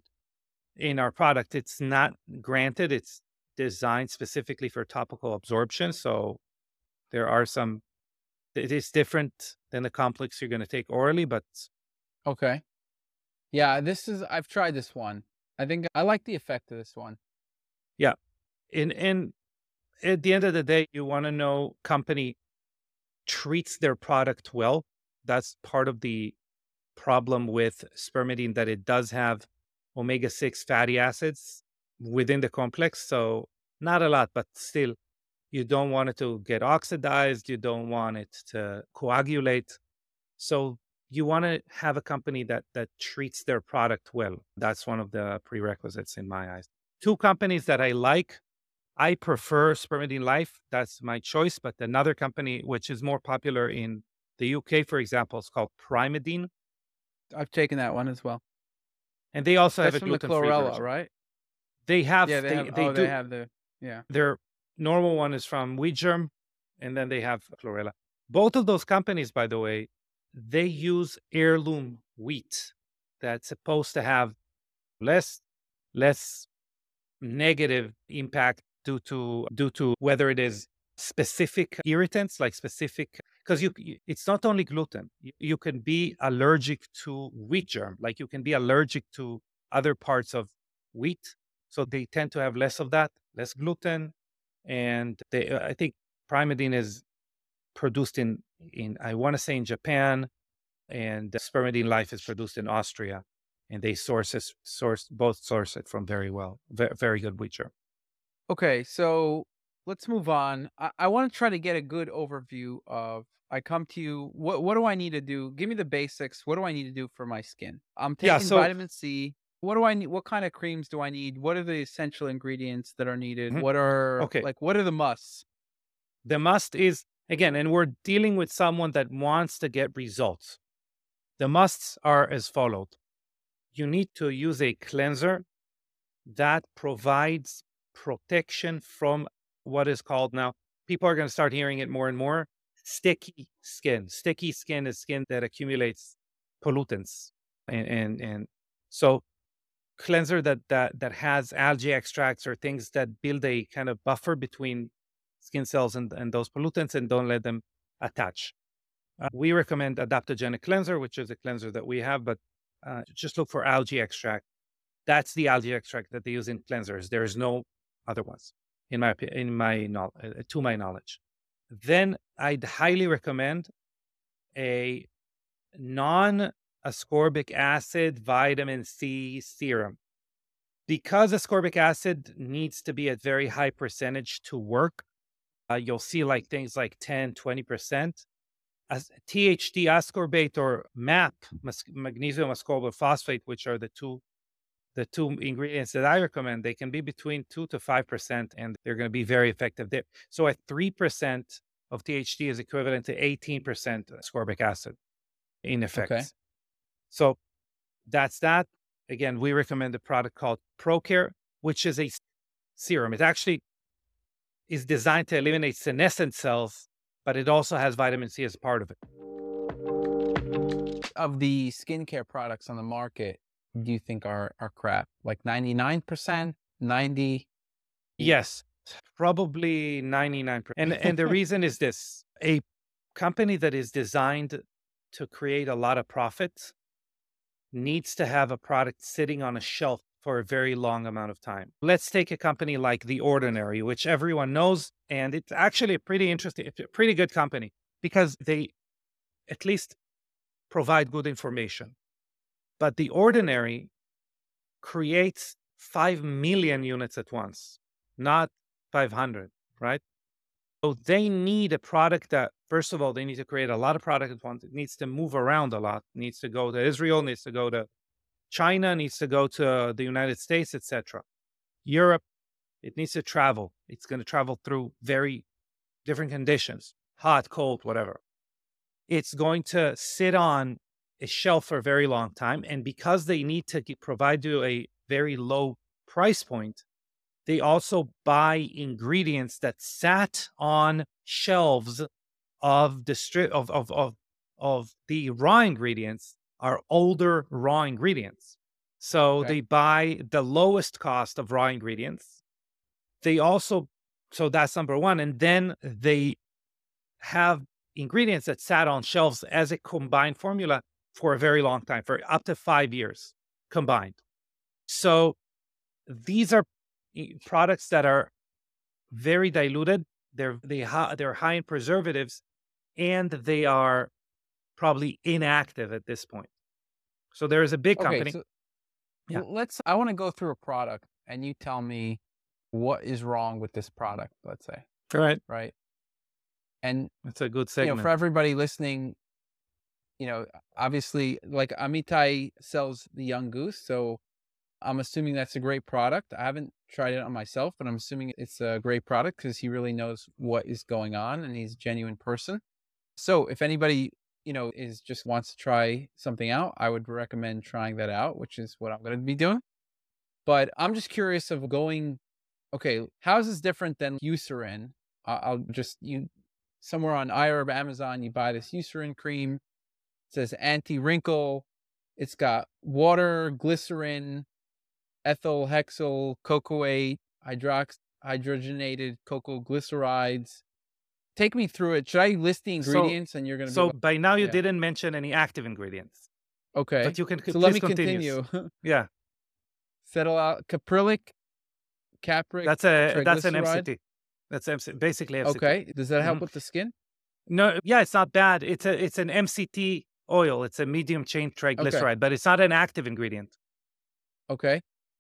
in our product. It's not granted; it's designed specifically for topical absorption. So there are some. It is different than the complex you're going to take orally, but Okay. Yeah, I've tried this one. I think I like the effect of this one. yeah. And at the end of the day, you want to know company treats their product well. That's part of the problem with spermidine, that it does have omega-6 fatty acids within the complex. So not a lot, but still, you don't want it to get oxidized. You don't want it to coagulate. So you want to have a company that treats their product well. That's one of the prerequisites in my eyes. Two companies that I like, I prefer Spermidine Life. That's my choice. But another company, which is more popular in the UK, for example, is called Primadine. I've taken that one as well. And they also have That's a from the gluten-free chlorella, version. right? They Yeah, have they have they they do have the yeah. their normal one is from wheat germ, and then they have chlorella. Both of those companies, by the way, they use heirloom wheat that's supposed to have less less negative impact due to whether it is specific irritants, like specific, because it's not only gluten. You can be allergic to wheat germ, like you can be allergic to other parts of wheat. So they tend to have less of that, less gluten, and I think Primadine is produced in I want to say in Japan, and Spermidine Life is produced in Austria, and they source it from very good wheat germ. Okay, so let's move on. I want to try to get a good overview of I come to you, what do I need to do? Give me the basics. What do I need to do for my skin? I'm Yeah, taking so vitamin C. What do I need? What kind of creams do I need? What are the essential ingredients that are needed? mhm, okay. What are the musts? The must is, again, and we're dealing with someone that wants to get results. The musts are as followed. You need to use a cleanser that provides protection from what is called now, people are going to start hearing it more and more, sticky skin. Sticky skin is skin that accumulates pollutants. And so cleanser that has algae extracts or things that build a kind of buffer between skin cells and those pollutants and don't let them attach. We recommend adaptogenic cleanser, which is a cleanser that we have, but just look for algae extract. That's the algae extract that they use in cleansers. There is no other ones, to my knowledge. Then I'd highly recommend a non-ascorbic acid vitamin C serum. Because ascorbic acid needs to be at very high percentage to work, You'll see like things like 10, 20%. As THD ascorbate or MAP, magnesium ascorbyl phosphate, which are the two ingredients that I recommend, they can be between 2 to 5%, and they're going to be very effective there. So at 3% of THD is equivalent to 18% ascorbic acid in Okay. effects. So that's that. Again, we recommend a product called ProCare, which is a serum. It actually is designed to eliminate senescent cells, but it also has vitamin C as part of it. Of the skincare products on the market, do you think are crap? Like 99%, 90? Yes, probably 99%. And the reason is this: a company that is designed to create a lot of profits needs to have a product sitting on a shelf for a very long amount of time. Let's take a company like The Ordinary, which everyone knows, and it's actually a pretty interesting, it's a pretty good company because they at least provide good information. But The Ordinary creates 5 million units at once, not 500, right? So they need a product that, first of all, they need to create a lot of product at once. It needs to move around a lot. It needs to go to Israel, needs to go to China, needs to go to the United States, etc. Europe, it needs to travel. It's going to travel through very different conditions, hot, cold, whatever. It's going to sit on a shelf for a very long time. And because they need to provide you a very low price point, they also buy ingredients that sat on shelves of the raw ingredients are older raw ingredients. So Okay. they buy the lowest cost of raw ingredients. They also, so that's number one. And then they have ingredients that sat on shelves as a combined formula for a very long time, for up to 5 years combined. So these are products that are very diluted. They're high in preservatives, and they are probably inactive at this point. So there is a big Okay. company. So Yeah, I want to go through a product and you tell me what is wrong with this product, let's say, all right. right? And, That's a good for segment. everybody listening, obviously, like Amitai sells the Young Goose. So I'm assuming that's a great product. I haven't tried it on myself, but I'm assuming it's a great product because he really knows what is going on and he's a genuine person. So if anybody, is just wants to try something out, I would recommend trying that out, which is what I'm going to be doing. But I'm just curious of going, okay, how is this different than Eucerin? I'll just, somewhere on iHerb, Amazon, you buy this Eucerin cream. It says anti-wrinkle. It's got water, glycerin, ethyl hexyl cocoate, hydrogenated cocoa glycerides. Take me through it. Should I list the So, ingredients and you're going to be so like, by now you yeah, didn't mention any active ingredients, okay. but you can So let please me continue. continue. Yeah, Settle out caprylic, capric, that's an triglyceride. MCT. That's basically MCT. Okay. Does that hmm help with the skin? No, yeah, it's not bad. It's an MCT oil. It's a medium chain Okay. triglyceride, but it's not an active ingredient. Okay.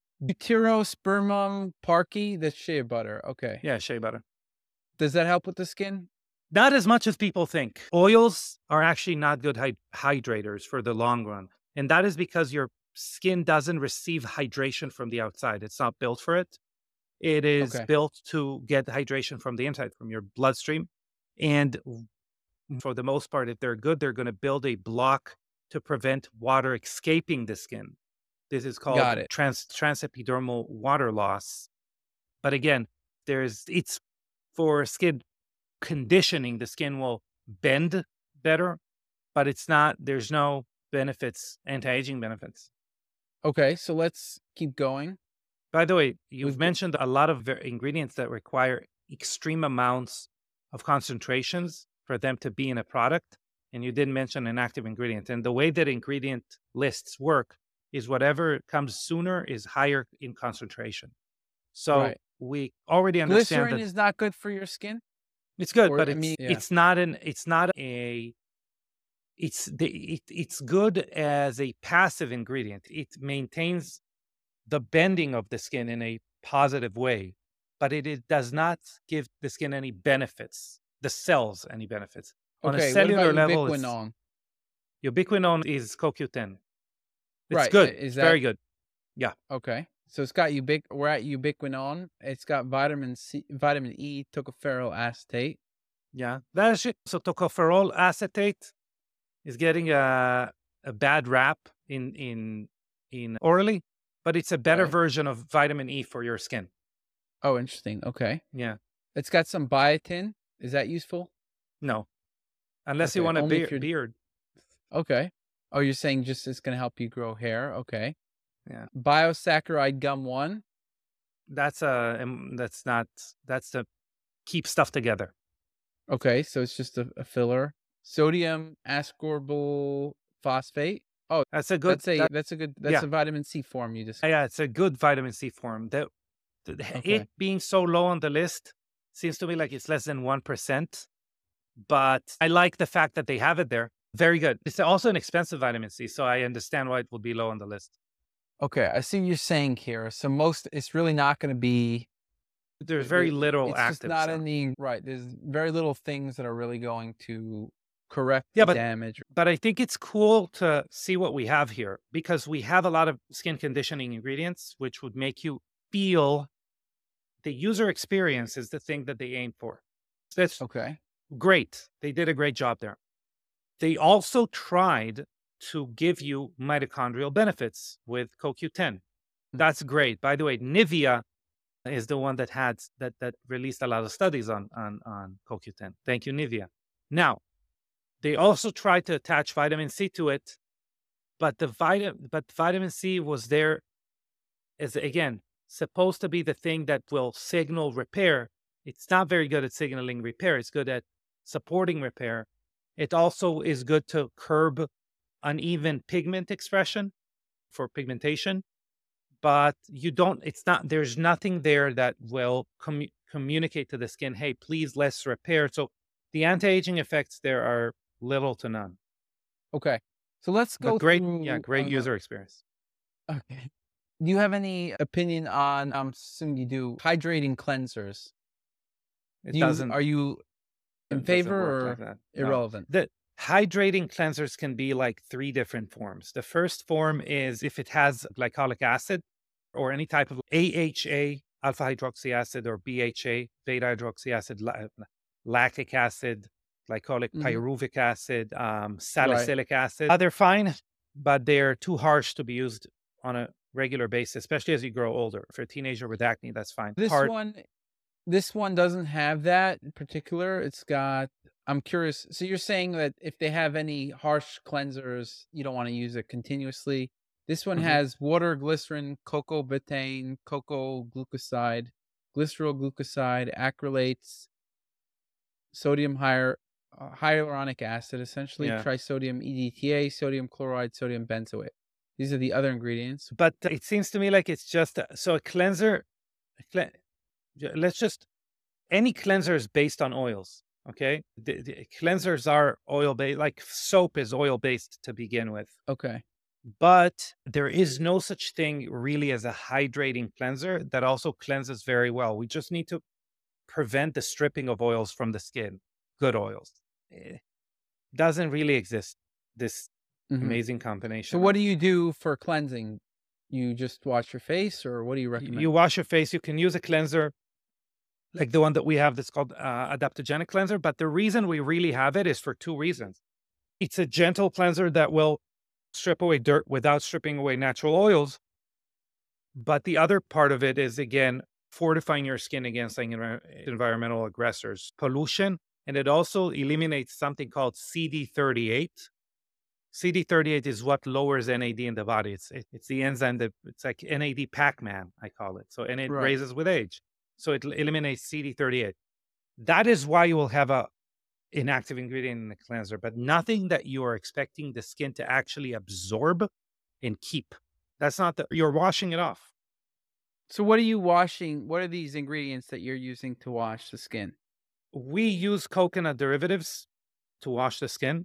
Deuterospermum parkii, that's shea butter. Okay. Yeah, shea butter. Does that help with the skin? Not as much as people think. Oils are actually not good hydrators for the long run. And that is because your skin doesn't receive hydration from the outside. It's not built for it. It is Okay. built to get hydration from the inside, from your bloodstream. And for the most part, if they're good, they're going to build a block to prevent water escaping the skin. This is called Got it. transepidermal water loss. But again, it's for skin conditioning. The skin will bend better, but there's no benefits, anti-aging benefits. Okay. So let's keep going. By the way, you've We've got, mentioned a lot of ingredients that require extreme amounts of concentrations for them to be in a product, and you didn't mention an active ingredient. And the way that ingredient lists work is whatever comes sooner is higher in concentration. So right. we already understand Glycerin that is not good for your skin? it's good, Or, but I mean, yeah. it's good as a passive ingredient. It maintains the bending of the skin in a positive way, but it does not give the skin any benefits, the cells any benefits. On a Okay, what about cellular level, it's ubiquinone? ubiquinone is CoQ10. It's Right, good. is It's that very good. Yeah. okay? So it's got we're at ubiquinone. It's got vitamin C, vitamin E, tocopherol acetate. Yeah. That's it. So tocopherol acetate is getting a bad rap in orally, but it's a better Okay. version of vitamin E for your skin. Oh, interesting. Okay. Yeah. It's got some biotin. Is that useful? No. Unless you Okay, want a only if you're beard. okay. Oh, you're saying just it's gonna help you grow hair. Okay. Yeah. Biosaccharide gum 1. That's not that's to keep stuff together. Okay, so it's just a filler. Sodium ascorbyl phosphate. Oh, That's a good that's yeah. a vitamin C form you just Yeah, it's a good vitamin C form. It okay. being so low on the list seems to me like it's less than 1%, but I like the fact that they have it there. Very good. It's also an expensive vitamin C, so I understand why it would be low on the list. Okay, I see what you're saying here. So most it's really not gonna be There's very little it's just actives. not in the right. There's very little things that are really going to correct Yeah, the damage. but I think it's cool to see what we have here because we have a lot of skin conditioning ingredients, which would make you feel the user experience is the thing that they aim for. That's Okay. great. They did a great job there. They also tried to give you mitochondrial benefits with CoQ10. That's great. By the way, Nivea is the one that had that released a lot of studies on CoQ10. Thank you, Nivea. Now, they also tried to attach vitamin C to it, but vitamin C was there as again supposed to be the thing that will signal repair. It's not very good at signaling repair. It's good at supporting repair. It also is good to curb uneven pigment expression for pigmentation, but you don't, it's not, there's nothing there that will communicate to the skin, hey, please let's repair. So the anti-aging effects there are little to none, Okay. So let's but go great, yeah, through great user experience. okay. Do you have any opinion on I'm assuming you do hydrating cleansers? It Do you doesn't, are you in it doesn't favor work like or that. No, irrelevant? the hydrating cleansers can be like three different forms. The first form is if it has glycolic acid or any type of AHA, alpha hydroxy acid, or BHA, beta hydroxy acid, lactic acid, glycolic Mhm. pyruvic acid, Right. salicylic acid. They're fine, but they're too harsh to be used on a regular basis, especially as you grow older. For a teenager with acne, that's fine. This Part one this one doesn't have that in particular. It's got I'm curious. So you're saying that if they have any harsh cleansers, you don't want to use it continuously. This one Mhm. has water, glycerin, cocoa betaine, cocoa glucoside, glycerol glucoside, acrylates, sodium hyaluronic acid, essentially Yeah. trisodium EDTA, sodium chloride, sodium benzoate. These are the other ingredients. But it seems to me like it's just so a cleanser. Let's just any cleanser is based on oils. Okay, the cleansers are oil based. Like soap is oil based to begin with, Okay. but there is no such thing really as a hydrating cleanser that also cleanses very well. We just need to prevent the stripping of oils from the skin. Good oils. Doesn't really exist. This Mhm. amazing So combination what of do you do for cleansing? You just wash your face or what do you you recommend? wash your face. You can use a cleanser like the one that we have that's called adaptogenic cleanser. But the reason we really have it is for two reasons. It's a gentle cleanser that will strip away dirt without stripping away natural oils. But the other part of it is, again, fortifying your skin against like, environmental aggressors, pollution, and it also eliminates something called CD38. CD38 is what lowers NAD in the body. It's the enzyme that it's like NAD Pac-Man, I call it. So and it Right. raises with age. So it eliminates CD38. That is why you will have a inactive ingredient in the cleanser, but nothing that you are expecting the skin to actually absorb and keep. That's not the you're washing it off. So what are you washing? What are these ingredients that you're using to wash the skin? We use coconut derivatives to wash the skin.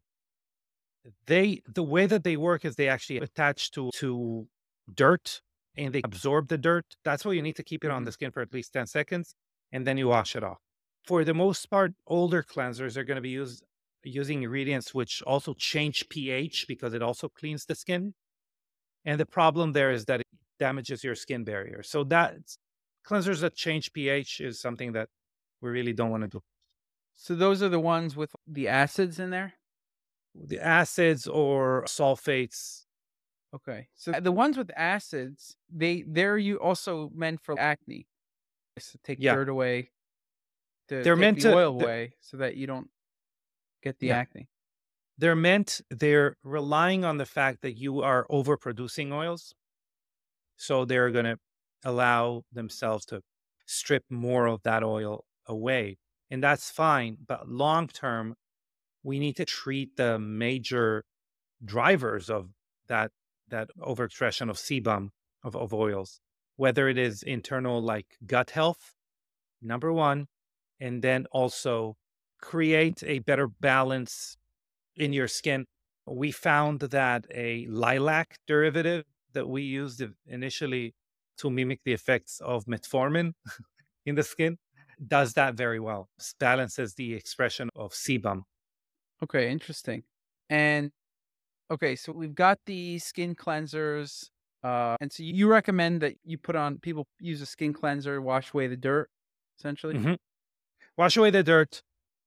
The way that they work is they actually attach to dirt and they absorb the dirt. That's why you need to keep it on Mhm. the skin for at least 10 seconds. and then you wash it off. For the most part, older cleansers are going to be using ingredients which also change pH because it also cleans the skin. And the problem there is that it damages your skin barrier. So that cleansers that change pH is something that we really don't want to do. So those are the ones with the acids in there? The acids or sulfates, Okay. So the ones with acids, they're you also meant for acne. It's to take yeah, dirt away, to they're take meant the to. oil away so that you don't get the Yeah, acne. they're relying on the fact that you are overproducing oils. So they're going to allow themselves to strip more of that oil away. And that's fine. But long term, we need to treat the major drivers of that that overexpression of sebum of oils, whether it is internal like gut health, number one, and then also create a better balance in your skin. We found that a lilac derivative that we used initially to mimic the effects of metformin in the skin does that very well. Balances the expression of sebum. Okay, interesting. And okay, so we've got the skin cleansers. And so you recommend that you put on people use a skin cleanser, wash away the dirt, essentially? Mhm. Wash away the dirt.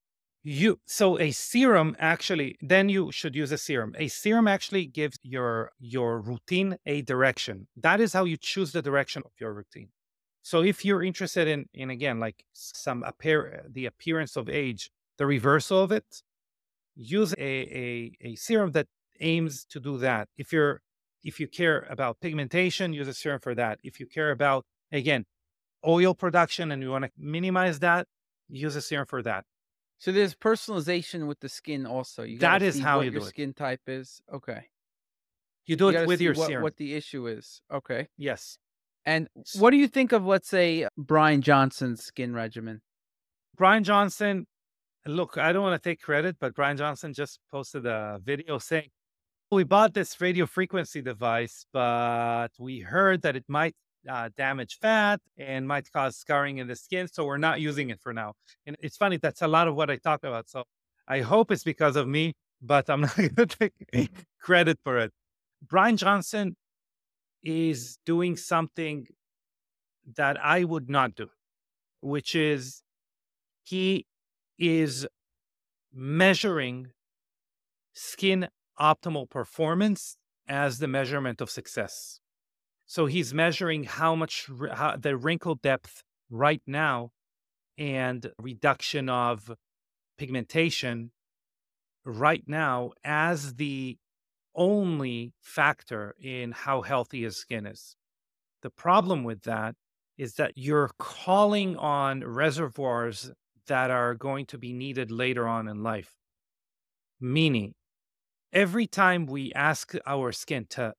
So a serum actually, then you should use a serum. A serum actually gives your routine a direction. That is how you choose the direction of your routine. So if you're interested in again like some the appearance of age, the reversal of it, use a serum that aims to do that. If you care about pigmentation, use a serum for that. If you care about again oil production and you want to minimize that, use a serum for that. So there's personalization with the skin also. You gotta That is see how what you your do it. skin type is. Okay. You do You it gotta with see your what serum. the issue is. Okay. Yes. And S- what do you think of, let's say, Brian Johnson's skin regimen? Brian Johnson, look, I don't want to take credit, but Brian Johnson just posted a video saying, we bought this radio frequency device, but we heard that it might damage fat and might cause scarring in the skin. So we're not using it for now. And it's funny, that's a lot of what I talk about. So I hope it's because of me, but I'm not going to take credit for it. Brian Johnson is doing something that I would not do, which is he is measuring skin optimal performance as the measurement of success. So he's measuring how much the wrinkle depth right now and reduction of pigmentation right now as the only factor in how healthy his skin is. The problem with that is that you're calling on reservoirs that are going to be needed later on in life. Meaning, every time we ask our skin to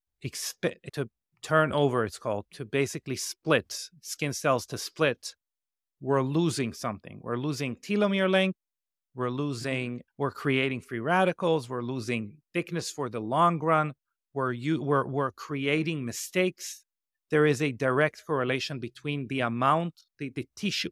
to turn over, it's called, to basically split skin cells to split, we're losing something. We're losing telomere length. We're creating free radicals. We're losing thickness for the long run. We're creating mistakes. There is a direct correlation between the amount, the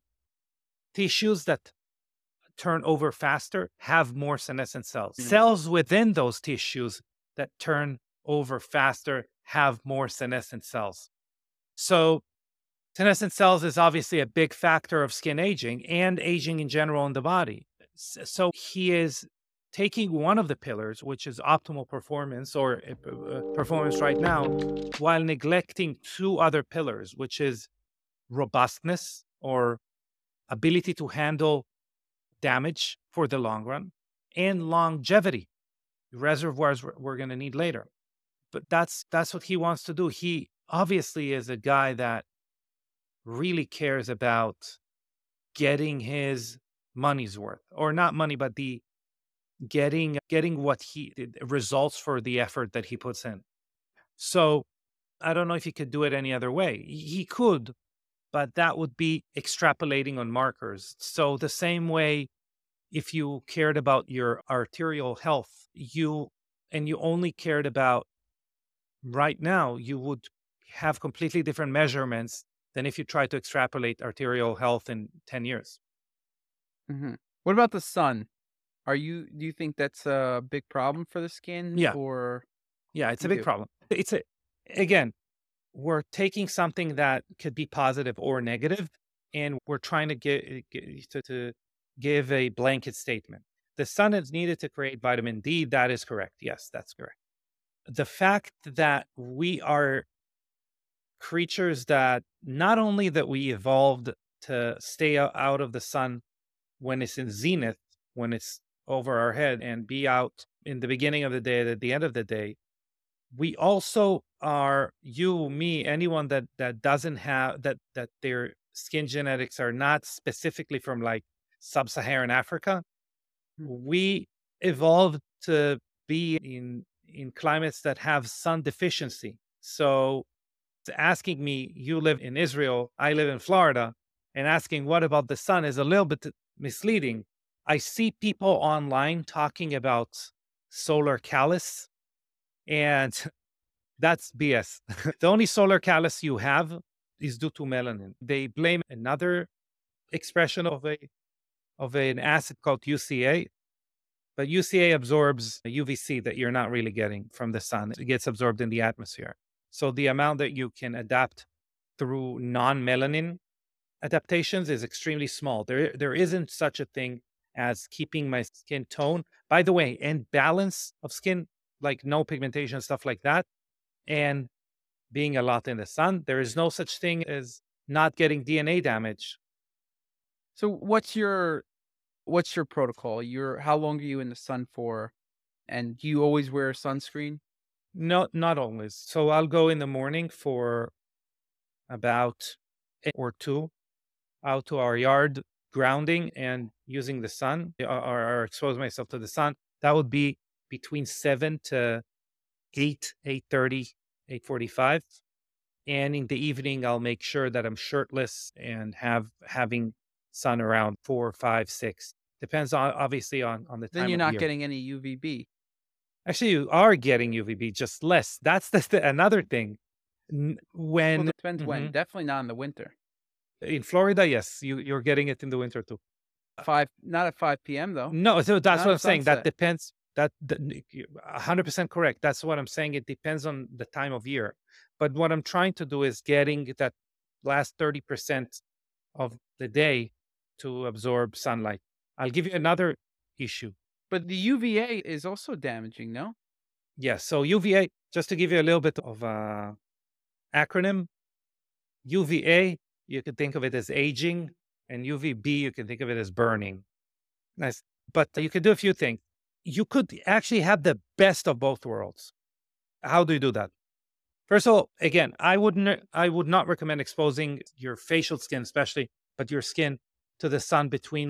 tissues that turn over faster have more senescent cells. Cells within those tissues that turn over faster have more senescent cells. So senescent cells is obviously a big factor of skin aging and aging in general in the body. So he is taking one of the pillars, which is optimal performance or performance right now, while neglecting two other pillars, which is robustness or ability to handle damage for the long run and longevity, reservoirs we're going to need later. But that's what he wants to do. He obviously is a guy that really cares about getting his money's worth, or not money, but the getting what results for the effort that he puts in. So I don't know if he could do it any other way. He could, but that would be extrapolating on markers. So the same way, if you cared about your arterial health, you only cared about right now, you would have completely different measurements than if you try to extrapolate arterial health in 10 years. Mhm. What about the sun? Do you think that's a big problem for the skin Yeah. or Yeah. It's a you big do? problem. Again, we're taking something that could be positive or negative, and we're trying to to give a blanket statement. The sun is needed to create vitamin D. That is correct. Yes, that's correct. The fact that we are creatures that not only that we evolved to stay out of the sun when it's in zenith, when it's over our head, and be out in the beginning of the day, at the end of the day, we also are, you, me, anyone that doesn't have that their skin genetics are not specifically from like sub-Saharan Africa. Mm. We evolved to be in climates that have sun deficiency. So asking me, you live in Israel, I live in Florida, and asking what about the sun is a little bit misleading. I see people online talking about solar callus, and that's BS. The only solar callus you have is due to melanin. They blame another expression of an acid called UCA, but UCA absorbs UVC that you're not really getting from the sun. It gets absorbed in the atmosphere. So the amount that you can adapt through non-melanin adaptations is extremely small. There isn't such a thing as keeping my skin tone. By the way, and balance of skin, like no pigmentation, stuff like that, and being a lot in the sun. There is no such thing as not getting DNA damage. So what's your protocol? How long are you in the sun for? And do you always wear sunscreen? Not always. So I'll go in the morning for about or two out to our yard grounding and using the sun or expose myself to the sun. That would be between 7 to 8, 8:30, 8:45. And in the evening, I'll make sure that I'm shirtless and having sun around 4, 5, 6. Depends on obviously on the Then time you're of not year. getting any UVB. Actually, you are getting UVB, just less. That's another thing. Well, When depends when. Mhm. Definitely not in the winter. In Florida, yes, you're getting it in the winter too. 5 not at 5 PM though. No, so that's Not what at I'm saying. That sunset. depends. That 100% correct. That's what I'm saying. It depends on the time of year. But what I'm trying to do is getting that last 30% of the day to absorb sunlight. I'll give you another issue. But the UVA is also damaging, no? Yes. So UVA, just to give you a little bit of a acronym, UVA, you could think of it as aging, and UVB, you can think of it as burning. Nice. But you could do a few things. You could actually have the best of both worlds. How do you do that? First of all, again, I would not recommend exposing your facial skin, especially, but your skin to the sun between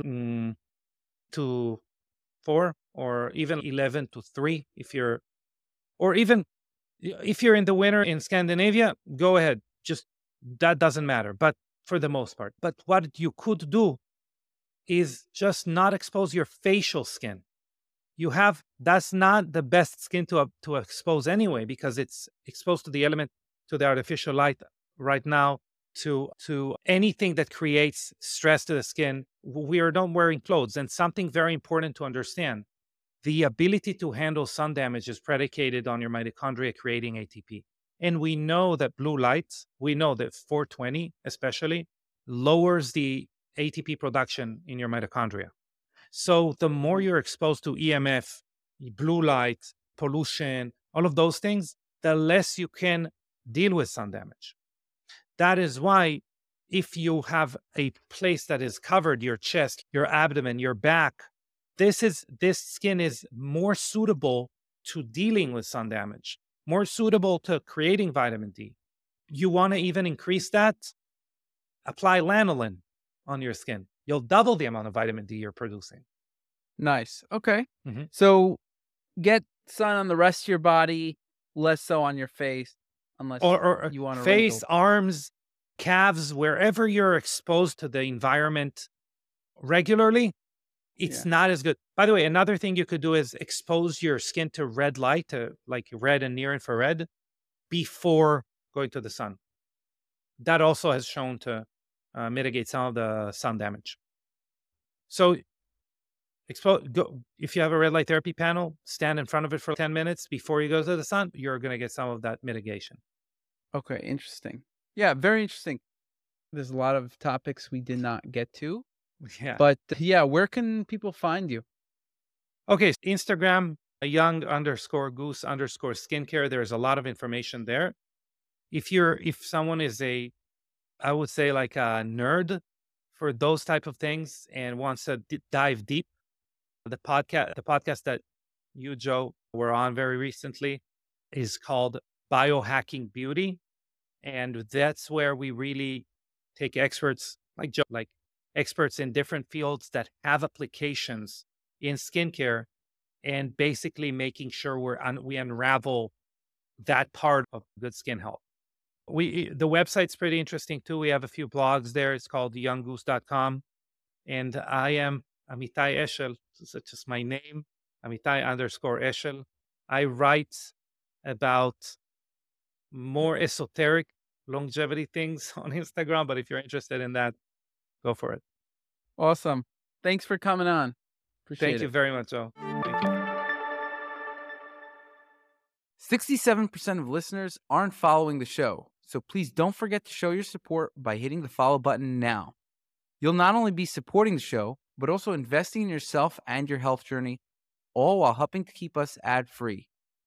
to 4 or even 11 to 3 if you're or even if you're in the winter in Scandinavia, go ahead. Just that doesn't matter, but for the most part. But what you could do is just not expose your facial skin. You have That's not the best skin to expose anyway because it's exposed to the element, to the artificial light right now, to anything that creates stress to the skin. We are not wearing clothes, and something very important to understand: the ability to handle sun damage is predicated on your mitochondria creating ATP. And we know that blue light, we know that 420 especially, lowers the ATP production in your mitochondria. So the more Mhm. you're exposed to EMF, blue light, pollution, all of those things, the less you can deal with sun damage. That is why if you have a place that is covered, your chest, your abdomen, your back, this skin is more suitable to dealing with sun damage, more suitable to creating vitamin D. You want to even increase that? Apply lanolin on your skin. You'll double the amount of vitamin D you're producing. Nice. Okay. Mhm. So, get sun on the rest of your body, less so on your face, unless Or you want to face, wrinkle. arms, calves, wherever you're exposed to the environment regularly, it's Yeah. not as good. By the way, another thing you could do is expose your skin to red light, to like red and near infrared, before going to the sun. that also has shown to mitigate some of the sun damage. So if you have a red light therapy panel, stand in front of it for 10 minutes before you go to the sun, you're going to get some of that mitigation. Okay, interesting. Yeah, very interesting. There's a lot of topics we did not get to, Yeah. but yeah, where can people find you? Okay. Instagram, a young_goose_skincare. There's a lot of information there. If someone is I would say like a nerd for those type of things and wants to dive deep, the podcast that you, Joe, were on very recently is called Biohacking Beauty. And that's where we really take experts like Joe, like experts in different fields that have applications in skincare, and basically making sure we unravel that part of good skin health. The website's pretty interesting too. We have a few blogs there. It's called younggoose.com. And I am Amitai Eshel, such as my name, Amitai_Eshel. I write about more esoteric longevity things on Instagram, but if you're interested in that, go for it. Awesome. Thanks for coming on. Appreciate Thank you it. very much, Joe. Thank you. 67% of listeners aren't following the show, so please don't forget to show your support by hitting the follow button now. You'll not only be supporting the show, but also investing in yourself and your health journey, all while helping to keep us ad-free.